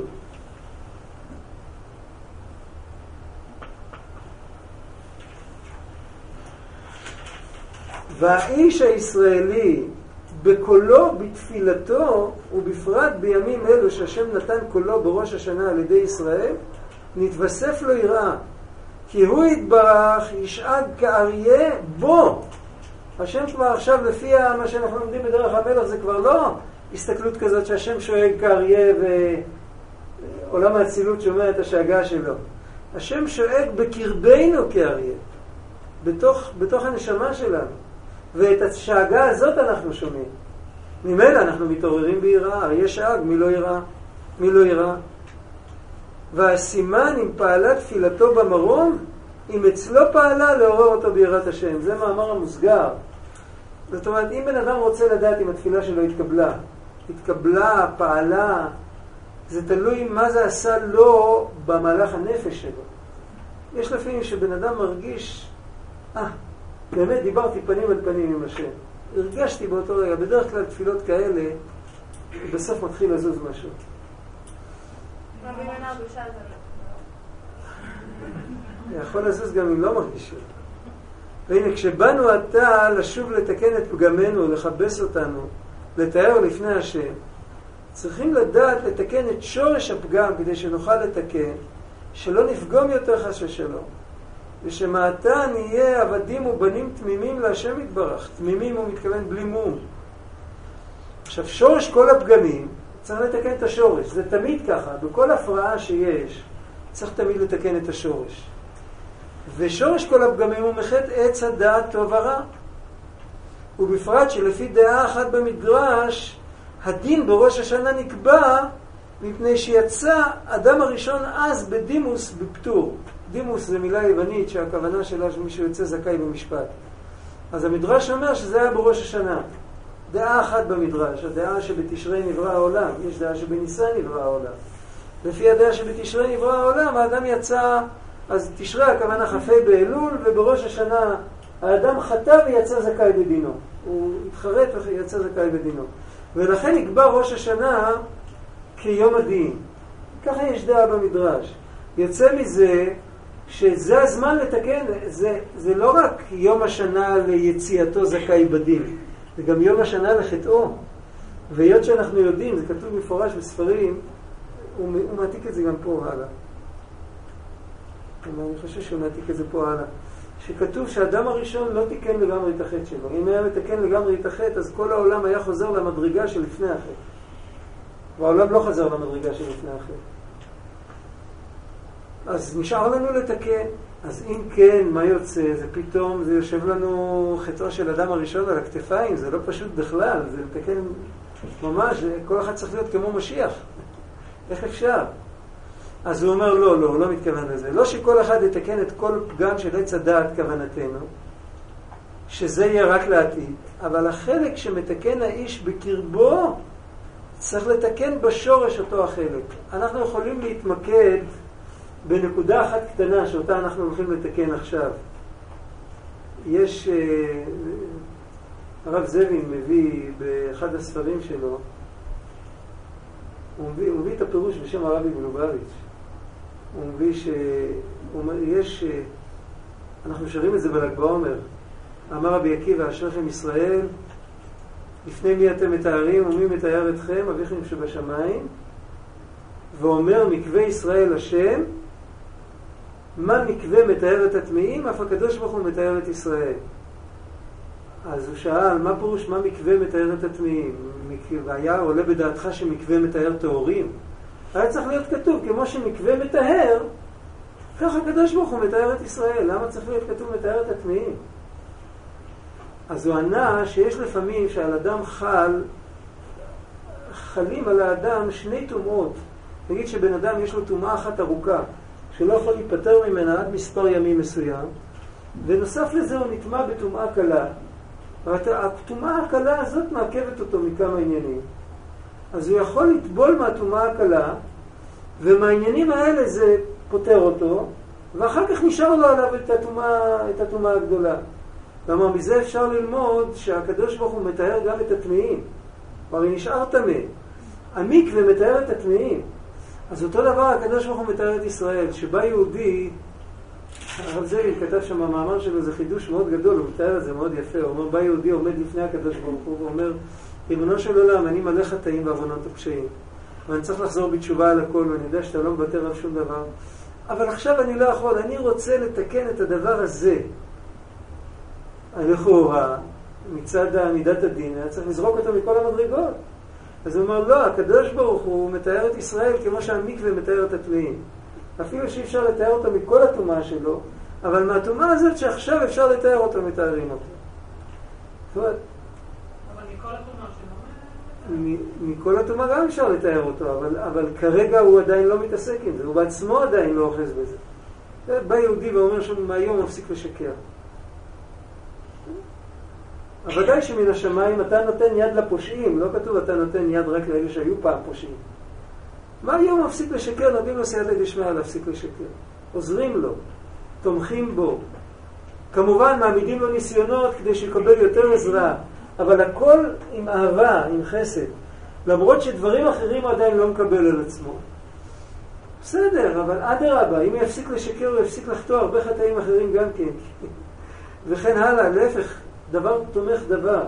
והאיש הישראלי בקולו, בתפילתו, ובפרט בימים אלו שהשם נתן קולו בראש השנה על ידי ישראל, נתווסף לו יראה. כי הוא יתברך, ישאג כאריה בו. השם כבר עכשיו, לפי מה שאנחנו לומדים בדרך המלך, זה כבר לא הסתכלות כזאת שהשם שואג כאריה ועולם האצילות שומע את השאגה שלו. השם שואג בקרבנו כאריה, בתוך הנשמה שלנו. ואת השאגה הזאת אנחנו שומעים. ממילא אנחנו מתעוררים ביראה. אריה שאג, מי לא יראה? מי לא יראה? והסימן אם פעלה תפילתו במרום, אם אצלו פעלה לעורר אותו ביראת השם. זה מאמר המוסגר. זאת אומרת, אם בן אדם רוצה לדעת אם התפילה שלו התקבלה, פעלה, זה תלוי מה זה עשה לו במהלך הנפש שלו. יש לפעמים שבן אדם מרגיש, באמת דיברתי פנים על פנים עם השם. הרגשתי באותו רגע, בדרך כלל תפילות כאלה, בסוף מתחיל לזוז משהו. יכול לזוז גם אם לא מרגישים. והנה, כשבאנו עתה לשוב לתקן את פגמנו, לחבש אותנו, לתאר לפני השם, צריכים לדעת לתקן את שורש הפגם כדי שנוכל לתקן, שלא נפגום יותר חס ושלום. ושמעתה נהיה עבדים ובנים תמימים להשם יתברך. תמימים הוא מתכוון בלי מום. עכשיו, שורש כל הפגמים, צריך לתקן את השורש. זה תמיד ככה. בכל הפרעה שיש, צריך תמיד לתקן את השורש. ושורש כל הפגמים הוא מחטא עץ הדעת טוב ורע. ובפרט שלפי דעה אחת במדרש, הדין בראש השנה נקבע מפני שיצא אדם הראשון אז בדימוס בפטור. דימוס זה מילה יוונית שהכוונה שלה שמישהו יוצא זכאי במשפט. אז המדרש אומר שזה היה בראש השנה. דעה אחת במדרש, הדעה שבתשרי נברא העולם. יש דעה שבניסן נברא העולם. לפי הדעה שבתשרי נברא העולם, האדם יצא, אז תשרי הכוונה חפי באלול, ובראש השנה האדם חטא ויצא זכאי בדינו. הוא התחרט ויצא זכאי בדינו. ולכן נקבע ראש השנה כיום הדין. ככה יש דעה במדרש. יוצא מזה שזה הזמן לתקן, זה לא רק יום השנה ליציאתו זכאי בדין, זה גם יום השנה לחטאו. והיות שאנחנו יודעים, זה כתוב מפורש בספרים, הוא מעתיק את זה גם פה הלאה. אני חושב שהוא מעתיק את זה פה הלאה. שכתוב שהאדם הראשון לא תיקן לגמרי את החטא שלו. אם היה מתקן לגמרי את החטא, אז כל העולם היה חוזר למדרגה של לפני החטא. והעולם לא חזר למדרגה של לפני החטא. אז נשאר לנו לתקן. אז אם כן, מה יוצא? זה פתאום, זה יושב לנו חטאו של אדם הראשון על הכתפיים, זה לא פשוט בכלל, זה לתקן ממש, כל אחד צריך להיות כמו משיח. איך אפשר? אז הוא אומר, לא, הוא לא מתכוון לזה. לא שכל אחד יתקן את כל פגם של עץ הדעת כוונתנו, שזה יהיה רק לעתיד, אבל החלק שמתקן האיש בקרבו, צריך לתקן בשורש אותו החלק. אנחנו יכולים להתמקד בנקודה אחת קטנה שאותה אנחנו הולכים לתקן עכשיו. יש, הרב זבין מביא באחד הספרים שלו, הוא מביא את הפירוש בשם הרבי מלובביץ'. הוא מביא יש, אנחנו שרים את זה בל"ג בעומר. אמר רבי עקיבא, אשריכם ישראל, לפני מי אתם מתארים ומי מתאר אתכם, אביכם שבשמיים, ואומר מקווה ישראל השם, מה מקווה מתאר את הטמאים, אף הקדוש ברוך הוא מתאר את ישראל. אז הוא שאל, מה פירוש מה מקווה מתאר את הטמאים? והיה עולה בדעתך שמקווה מתאר טהורים? היה צריך להיות כתוב, כמו שמקווה מתאר, כך הקדוש ברוך הוא מתאר את ישראל. למה צריך להיות כתוב מתאר את הטמאים? אז הוא ענה שיש לפעמים שעל אדם חלים על האדם שני טומאות. נגיד שבן אדם יש לו טומאה אחת ארוכה, שלא יכול להיפטר ממנה עד מספר ימים מסוים, ונוסף לזה הוא נטמע בטומאה קלה. הטומאה הקלה הזאת מעכבת אותו מכמה עניינים. אז הוא יכול לטבול מהטומאה הקלה, ומהעניינים האלה זה פותר אותו, ואחר כך נשאר לו עליו את הטומאה הגדולה. כלומר, מזה אפשר ללמוד שהקדוש ברוך הוא מתאר גם את הטמאים. הרי נשאר טמא. המקווה מתאר את הטמאים. אז אותו דבר הקדוש ברוך הוא מתאר את ישראל, שבא יהודי, הרב זבין כתב שם במאמר שלו, זה חידוש מאוד גדול, הוא מתאר את זה מאוד יפה. הוא אומר, בא יהודי עומד לפני הקדוש ברוך הוא, ואומר, ריבונו של עולם, אני מלא חטאים בעוונות ופשעים, ואני צריך לחזור בתשובה על הכל, ואני יודע שאתה לא מוותר על שום דבר, אבל עכשיו אני לא יכול, אני רוצה לתקן את הדבר הזה. לכאורה, מצד מידת הדין, היה צריך לזרוק אותו מכל המדרגות. אז הוא אומר, לא, הקדוש ברוך הוא מתאר את ישראל כמו שהמקווה מתאר את הטמאים. אפילו שאי אפשר לתאר אותו מכל הטומאה שלו, אבל מהטומאה הזאת שעכשיו אפשר לתאר אותו, מתארים אותו. זאת אומרת, אבל מכל הטומאה שלו? מכל הטומאה גם אפשר לתאר אותו, אבל כרגע הוא עדיין לא מתעסק עם זה, הוא בעצמו עדיין לא אוחז בזה. בא יהודי ואומר שמהיום מפסיק לשקר. ודאי שמן השמיים אתה נותן יד לפושעים, לא כתוב אתה נותן יד רק לאלה שהיו פעם פושעים. מה היום מפסיק לשקר? נותנים לו סייעתא דשמיא להפסיק לשקר. עוזרים לו, תומכים בו. כמובן מעמידים לו ניסיונות כדי שיקבל יותר עזרה, אבל הכל עם אהבה, עם חסד. למרות שדברים אחרים עדיין לא מקבל על עצמו. בסדר, אבל אדרבה, אם יפסיק לשקר הוא יפסיק לחטוא הרבה חטאים אחרים גם כן. וכן הלאה, להפך. דבר תומך דבר.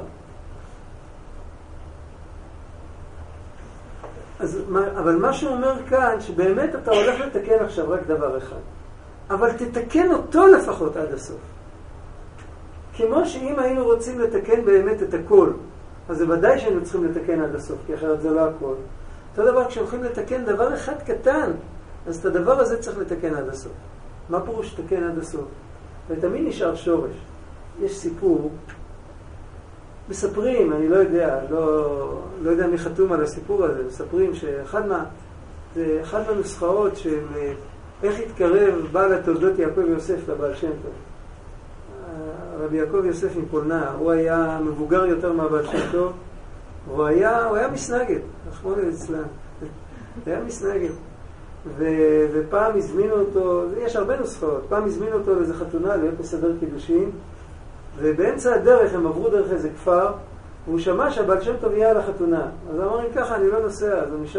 אבל מה שהוא אומר כאן, שבאמת אתה הולך לתקן עכשיו רק דבר אחד. אבל תתקן אותו לפחות עד הסוף. כמו שאם היינו רוצים לתקן באמת את הכל, אז זה ודאי שהיינו צריכים לתקן עד הסוף, כי אחרת זה לא הכל. אותו דבר, כשהולכים לתקן דבר אחד קטן, אז את הדבר הזה צריך לתקן עד הסוף. מה פירוש לתקן עד הסוף? ותמיד נשאר שורש. יש סיפור, מספרים, אני לא יודע, לא יודע מי חתום על הסיפור הזה, מספרים שאחד מהנוסחאות של איך התקרב בעל התולדות יעקב יוסף לבעל שם טוב. רבי יעקב יוסף מפולנה, הוא היה מבוגר יותר מהבעל שם טוב, הוא היה מסנגד, רחמנא ליצלן, היה מסנגד. ופעם הזמינו אותו, יש הרבה נוסחאות, פעם הזמינו אותו לאיזה חתונה להיות מסדר קידושין, ובאמצע הדרך הם עברו דרך איזה כפר, והוא שמע שהבעל שם טוב יהיה על החתונה. אז אמר, אם ככה אני לא נוסע, אז הוא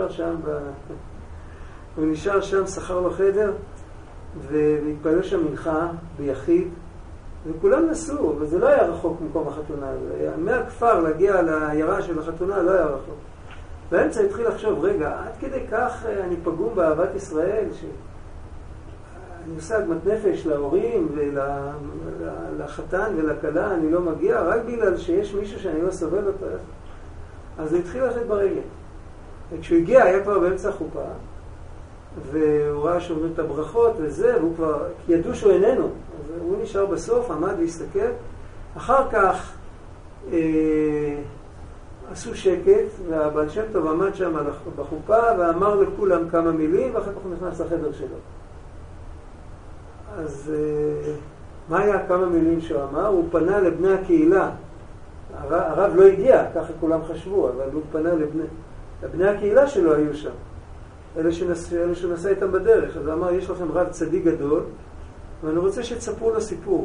נשאר שם, שכר לו חדר, והתפלל שם מנחה ביחיד, וכולם נסעו, וזה לא היה רחוק ממקום החתונה. מהכפר להגיע לעיירה של החתונה לא היה רחוק. באמצע התחיל לחשוב, רגע, עד כדי כך אני פגום באהבת ישראל, שאני עושה עגמת נפש להורים ולחתן ולכלה, אני לא מגיע, רק בגלל שיש מישהו שאני לא סובל אותו. אז הוא התחיל ללכת ברגל. וכשהוא הגיע, היה כבר באמצע החופה, והוא ראה שאומרים את הברכות וזה, והוא כבר, כי ידעו שהוא איננו. אז הוא נשאר בסוף, עמד והסתכל. אחר כך עשו שקט, והבעל שם טוב עמד שם בחופה, ואמר לכולם כמה מילים, ואחר כך הוא נכנס לחדר שלו. אז מה היה כמה מילים שהוא אמר? הוא פנה לבני הקהילה. הרב לא הגיע, ככה כולם חשבו, אבל הוא פנה לבני הקהילה שלו היו שם. אלה שנסע איתם בדרך. אז הוא אמר, יש לכם רב צדיק גדול, ואני רוצה שתספרו לו סיפור.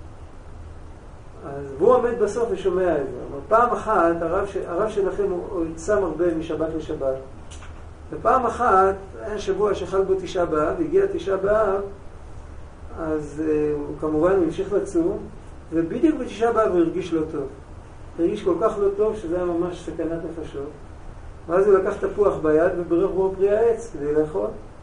אז והוא עומד בסוף ושומע את זה. אבל פעם אחת, הרב שלכם הוא צם הרבה משבת לשבת. ופעם אחת, היה שבוע שחל בו תשעה באב, הגיע תשעה באב, אז הוא כמובן המשיך לצום, ובדיוק בתשעה באב הוא הרגיש לא טוב. הרגיש כל כך לא טוב שזה היה ממש סכנת נפשות. ואז הוא לקח תפוח ביד וברך בו פרי העץ כדי לאכול.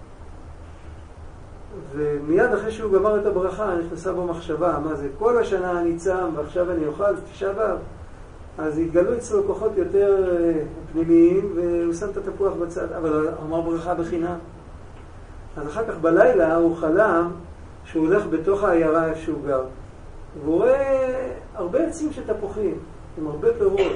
ומיד אחרי שהוא גמר את הברכה נכנסה בו מחשבה, מה זה, כל השנה אני צם ועכשיו אני אוכל, תשעה באב. אז התגלו אצלו כוחות יותר פנימיים והוא שם את התפוח בצד, אבל הוא אמר ברכה בחינם. אז אחר כך בלילה הוא חלם שהוא הולך בתוך העיירה איפה שהוא גר. והוא רואה הרבה עצים של תפוחים, עם הרבה פירות.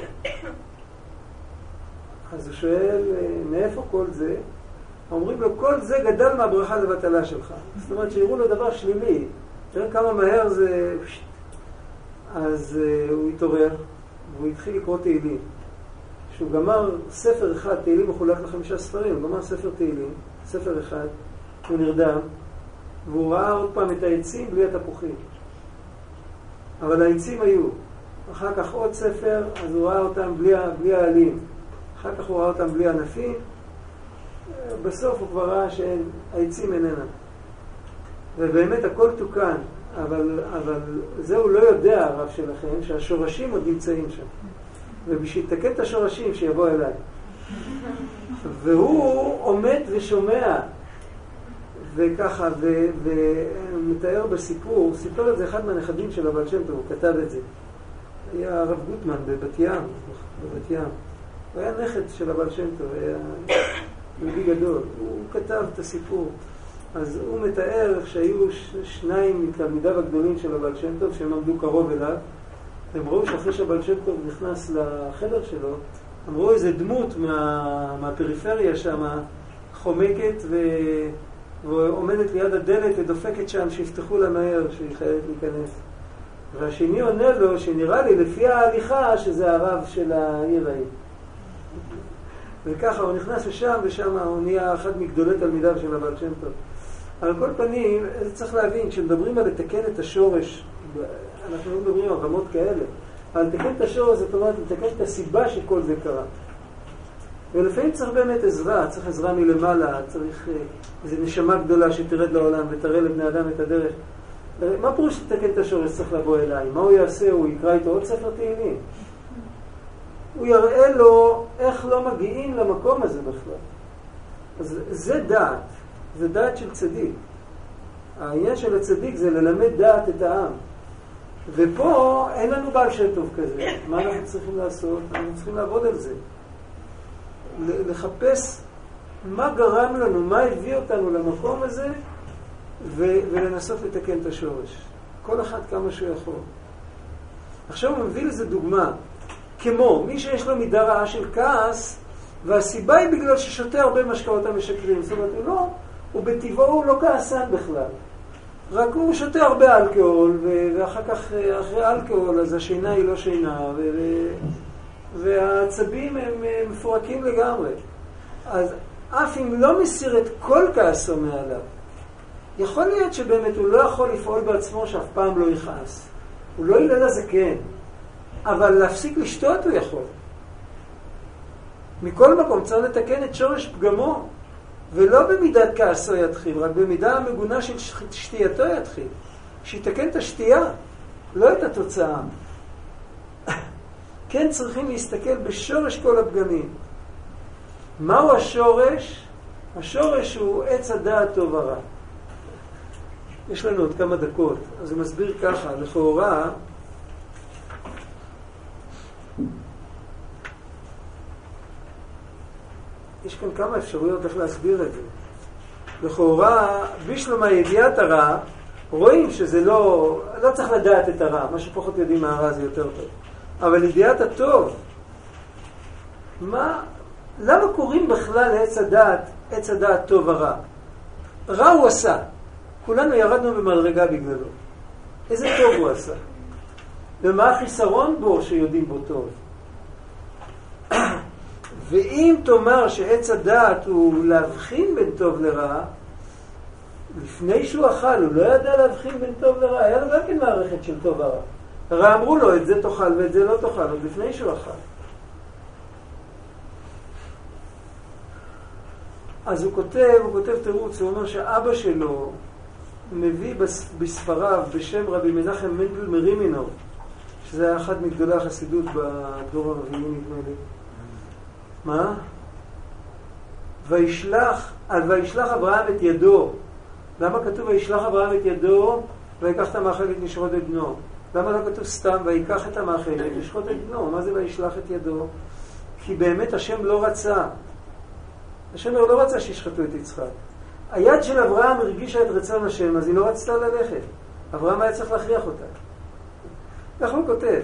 אז הוא שואל, מאיפה כל זה? אומרים לו, כל זה גדל מהברכה לבטלה שלך. זאת אומרת, שיראו לו דבר שלילי. תראה כמה מהר זה... אז הוא התעורר, והוא התחיל לקרוא תהילים. כשהוא גמר ספר אחד, תהילים מחולק ל5 ספרים, הוא גמר ספר תהילים, ספר אחד, הוא נרדם, והוא ראה עוד פעם את העצים בלי התפוחים. אבל העצים היו. אחר כך עוד ספר, אז הוא ראה אותם בלי העלים. אחר כך הוא ראה אותם בלי ענפים. בסוף הוא כבר ראה שהעצים איננה. ובאמת הכל תוקן. אבל זה הוא לא יודע, הרב שלכם, שהשורשים עוד נמצאים שם. ובשביל לתקן את השורשים שיבוא אליי. והוא עומד ושומע. וככה, ומתאר בסיפור, סיפר את זה אחד מהנכדים של הבעל שם טוב, הוא כתב את זה. היה הרב גוטמן בבת ים. הוא היה נכד של הבעל שם טוב, היה יהודי גדול. הוא כתב את הסיפור. אז הוא מתאר שהיו שניים מתלמידיו הגדולים של הבעל שם טוב, שהם עמדו קרוב אליו. הם ראו שאחרי שהבעל שם טוב נכנס לחדר שלו, הם ראו איזה דמות מהפריפריה שם, חומקת ועומדת ליד הדלת ודופקת שם שיפתחו לה מהר שהיא חייבת להיכנס. והשני עונה לו שנראה לי לפי ההליכה שזה הרב של העיר ההיא. וככה הוא נכנס לשם ושם הוא נהיה אחד מגדולי תלמידיו של הבעל שם טוב. על כל פנים, צריך להבין, כשמדברים על לתקן את השורש, אנחנו לא מדברים על רמות כאלה, אבל לתקן את השורש זאת אומרת לתקן את הסיבה שכל זה קרה. ולפעמים צריך באמת עזרה, צריך עזרה מלמעלה, צריך איזו נשמה גדולה שתרד לעולם ותראה לבני אדם את הדרך. מה פירוש לתקן את השורש? צריך לבוא אליי. מה הוא יעשה? הוא יקרא איתו עוד ספר תהילים. הוא יראה לו איך לא מגיעים למקום הזה בכלל. אז זה דעת. זה דעת של צדיק. העניין של הצדיק זה ללמד דעת את העם. ופה אין לנו בעל שם טוב כזה. מה אנחנו צריכים לעשות? אנחנו צריכים לעבוד על זה. לחפש מה גרם לנו, מה הביא אותנו למקום הזה, ולנסות לתקן את השורש. כל אחד כמה שהוא יכול. עכשיו הוא מביא לזה דוגמה. כמו מי שיש לו מידה רעה של כעס, והסיבה היא בגלל ששותה הרבה משקאות המשקרים. זאת אומרת, הוא בטבעו הוא לא כעסן בכלל. רק הוא שותה הרבה אלכוהול, ואחר כך אחרי אלכוהול אז השינה היא לא שינה, והעצבים הם מפורקים לגמרי. אז אף אם לא מסיר את כל כעסו מעליו, יכול להיות שבאמת הוא לא יכול לפעול בעצמו שאף פעם לא יכעס. הוא לא ילד הזקן, אבל להפסיק לשתות הוא יכול. מכל מקום צריך לתקן את שורש פגמו, ולא במידת כעסו יתחיל, רק במידה המגונה של שתייתו יתחיל. שיתקן את השתייה, לא את התוצאה. כן צריכים להסתכל בשורש כל הפגמים. מהו השורש? השורש הוא עץ הדעת טוב ורע. יש לנו עוד כמה דקות, אז הוא מסביר ככה, לכאורה, יש כאן כמה אפשרויות איך להסביר את זה. לכאורה, בשלום הידיעת הרע, רואים שזה לא צריך לדעת את הרע, מה שפחות יודעים מהרע זה יותר טוב. אבל ידיעת הטוב, למה קוראים בכלל עץ הדעת טוב ורע? רע הוא עשה. כולנו ירדנו במדרגה בגללו. איזה טוב הוא עשה? ומה החיסרון בו שיודעים בו טוב? ואם תאמר שעץ הדעת הוא להבחין בין טוב לרע, לפני שהוא אכל, הוא לא ידע להבחין בין טוב לרע, היה לו גם כן מערכת של טוב ורע. רע אמרו לו, את זה תאכל ואת זה לא תאכל, עוד לפני שהוא אכל. אז הוא כותב תירוץ, הוא אומר שאבא שלו מביא בספריו בשם רבי מנחם מנדל מרימינוב, שזה היה אחד מגדולי החסידות בדור הרביעי נדמה לי. מה? וישלח אברהם את ידו. למה כתוב וישלח אברהם את ידו ויקח את המאכלת לשחוט את בנו? למה לא כתוב סתם ויקח את המאכלת לשחוט את בנו? מה זה וישלח את ידו? כי באמת השם לא רצה. השם לא רצה שישחטו את יצחק. היד של אברהם הרגישה את רצון השם, אז היא לא רצתה ללכת. אברהם היה צריך להכריח אותה. כך הוא כותב.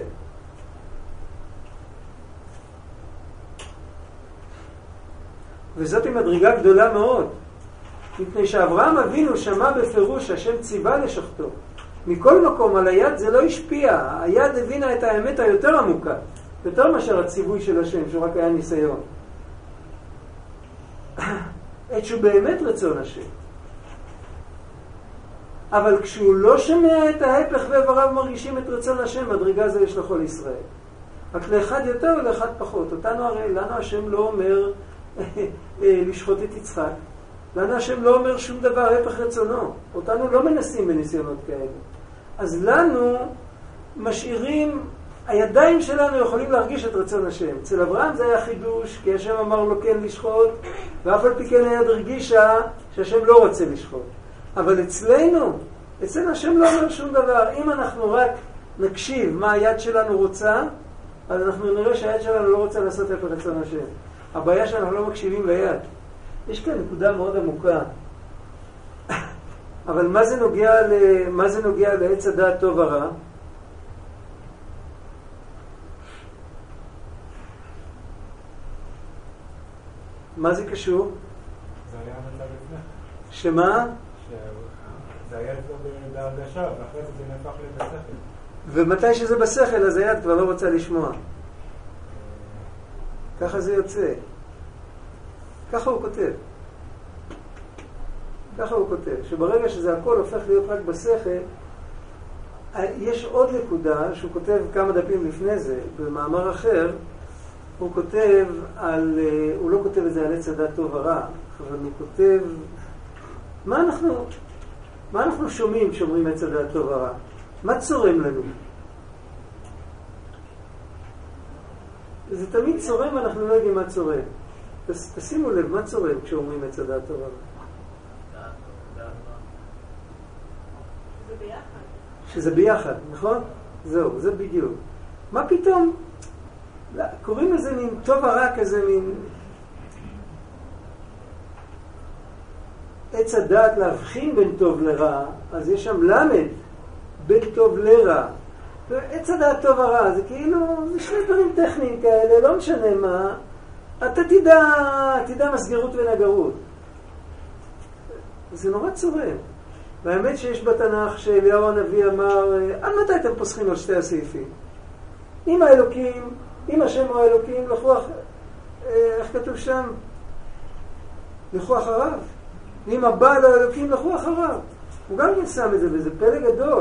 וזאת היא מדרגה גדולה מאוד. מפני שאברהם אבינו שמע בפירוש השם ציווה לשחטו. מכל מקום על היד זה לא השפיע. היד הבינה את האמת היותר עמוקה. יותר מאשר הציווי של השם, שהוא רק היה ניסיון. את שהוא באמת רצון השם. אבל כשהוא לא שומע את ההפך ואיבריו מרגישים את רצון השם, מדרגה זה יש לכל ישראל. רק לאחד יותר ולאחד פחות. אותנו הרי, לנו השם לא אומר לשחוט את יצחק. לנו השם לא אומר שום דבר, הפך רצונו. אותנו לא מנסים בניסיונות כאלה. אז לנו משאירים, הידיים שלנו יכולים להרגיש את רצון השם. אצל אברהם זה היה חידוש, כי השם אמר לו כן לשחוט, ואף על פי כן היד הרגישה שהשם לא רוצה לשחוט. אבל אצלנו השם לא אומר שום דבר. אם אנחנו רק נקשיב מה היד שלנו רוצה, אז אנחנו נראה שהיד שלנו לא רוצה לעשות הפך רצון השם. הבעיה שאנחנו לא מקשיבים ליד. יש כאן נקודה מאוד עמוקה. אבל מה זה נוגע לעץ הדעת טוב ורע? מה זה קשור? זה היה המצב לפני. שמה? זה היה כבר בהרגשה, ואחרי זה נהפך לבשכל. ומתי שזה בשכל, אז היד כבר לא רוצה לשמוע. ככה זה יוצא. ככה הוא כותב. שברגע שזה הכל הופך להיות רק בשכל, יש עוד נקודה שהוא כותב כמה דפים לפני זה, במאמר אחר, הוא כותב הוא לא כותב את זה על עץ הדעת טוב ורע, אבל הוא כותב, מה אנחנו שומעים כשאומרים עץ הדעת טוב ורע? מה צורם לנו? זה תמיד צורם, אנחנו לא יודעים מה צורם. תשימו לב, מה צורם כשאומרים עץ הדעת טוב ורע? זה ביחד. שזה ביחד, נכון? זהו, זה בדיוק. מה פתאום? קוראים לזה מין טוב ורע כזה, מין עץ הדעת להבחין בין טוב לרע, אז יש שם למד בין טוב לרע. עץ הדעת טוב ורע, זה כאילו, זה שני דברים טכניים כאלה, לא משנה מה, אתה תדע מסגרות ונגרות. זה נורא צורם. והאמת שיש בתנ"ך שאליהו הנביא אמר, עד מתי אתם פוסחים על שתי הסעיפים? אם השם הוא האלוקים, איך כתוב שם? לכו אחריו. אם הבעל הוא האלוקים, לכו אחריו. הוא גם שם את זה, וזה פלא גדול.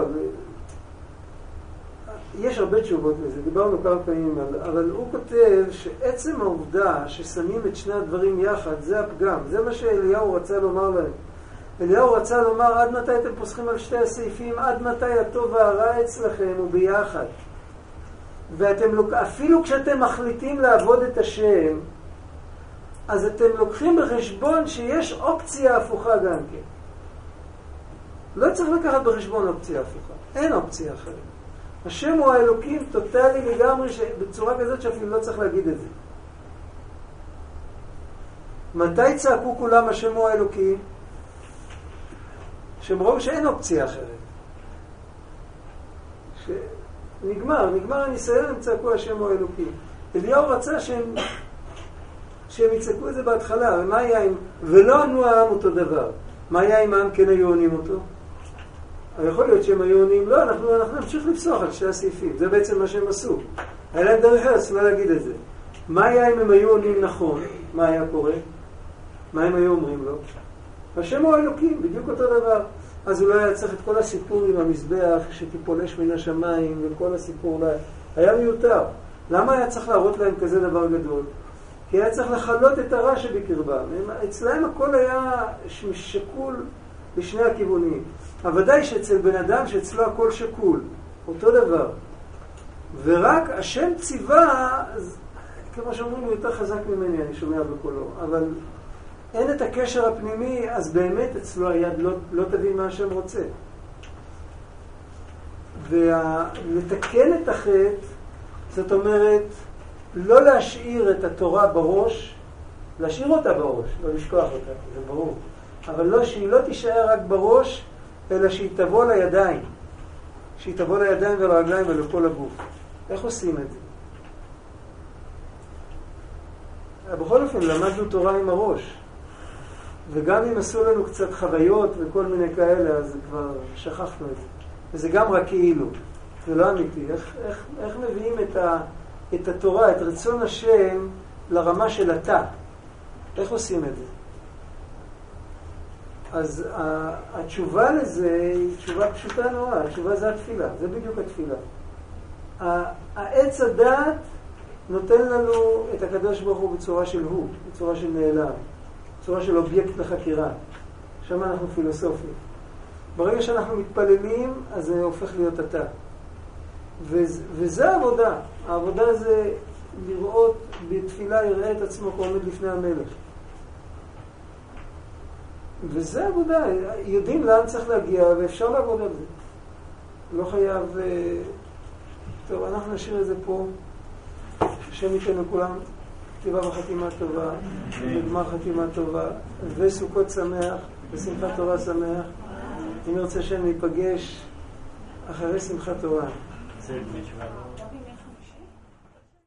יש הרבה תשובות לזה, דיברנו כמה פעמים, אבל הוא כותב שעצם העובדה ששמים את שני הדברים יחד, זה הפגם. זה מה שאליהו רצה לומר להם. אליהו רצה לומר, עד מתי אתם פוסחים על שתי הסעיפים? עד מתי הטוב והרע אצלכם הוא ביחד? ואתם אפילו כשאתם מחליטים לעבוד את השם, אז אתם לוקחים בחשבון שיש אופציה הפוכה גם כן. לא צריך לקחת בחשבון אופציה הפוכה. אין אופציה אחרת. השם הוא האלוקים טוטלי לגמרי, בצורה כזאת שאפילו לא צריך להגיד את זה. מתי צעקו כולם השם הוא האלוקים? שהם ראו שאין אופציה אחרת. נגמר הניסיון, הם צעקו השם הוא האלוקים. אליהו רצה שהם יצעקו את זה בהתחלה, ומה היה עם... ולא ענו העם אותו דבר. מה היה עם העם כן היו עונים אותו? יכול להיות שהם היו עונים, לא, אנחנו נמשיך לפסוח על שתי הסעיפים. זה בעצם מה שהם עשו. היה להם דרך ארץ, לא להגיד את זה. מה היה אם הם היו עונים נכון? מה היה קורה? מה הם היו אומרים לו? השם הוא האלוקים, בדיוק אותו דבר. אז הוא לא היה צריך את כל הסיפור עם המזבח שתיפולש מן השמיים וכל הסיפור היה מיותר. למה היה צריך להראות להם כזה דבר גדול? כי היה צריך לחלות את הרע שבקרבם. אצלהם הכל היה שקול בשני הכיוונים. אבל ודאי שאצל בן אדם שאצלו הכל שקול, אותו דבר. ורק השם ציווה, כמו שאומרים, הוא יותר חזק ממני, אני שומע בקולו. אבל אין את הקשר הפנימי, אז באמת אצלו היד לא תבין מה השם רוצה. ולתקן את החטא, זאת אומרת, לא להשאיר את התורה בראש, להשאיר אותה בראש, לא לשכוח אותה, זה ברור. אבל לא, שהיא לא תישאר רק בראש, אלא שהיא תבוא לידיים. שהיא תבוא לידיים ולרגליים ולכל הגוף. איך עושים את זה? בכל אופן, למדנו תורה עם הראש. וגם אם עשו לנו קצת חוויות וכל מיני כאלה, אז כבר שכחנו את זה. וזה גם רק כאילו. זה לא אמיתי. איך מביאים את התורה, את רצון השם, לרמה של אתה? איך עושים את זה? אז התשובה לזה היא תשובה פשוטה נורא. התשובה זה התפילה. זה בדיוק התפילה. העץ הדעת נותן לנו את הקדוש ברוך הוא בצורה של הוא, בצורה של נעלם, בצורה של אובייקט לחקירה. שם אנחנו פילוסופים. ברגע שאנחנו מתפללים, אז זה הופך להיות אתה. וזה העבודה. העבודה זה לראות בתפילה, יראה את עצמו כעומד לפני המלך. וזה עבודה. יודעים לאן צריך להגיע, ואפשר לעבוד על זה. לא חייב... טוב, אנחנו נשאיר את זה פה. השם ייתן לכולם כתיבה וחתימה טובה, וגמר חתימה טובה, וסוכות שמח, ושמחת תורה שמח. אם ירצה שם ניפגש אחרי שמחת תורה.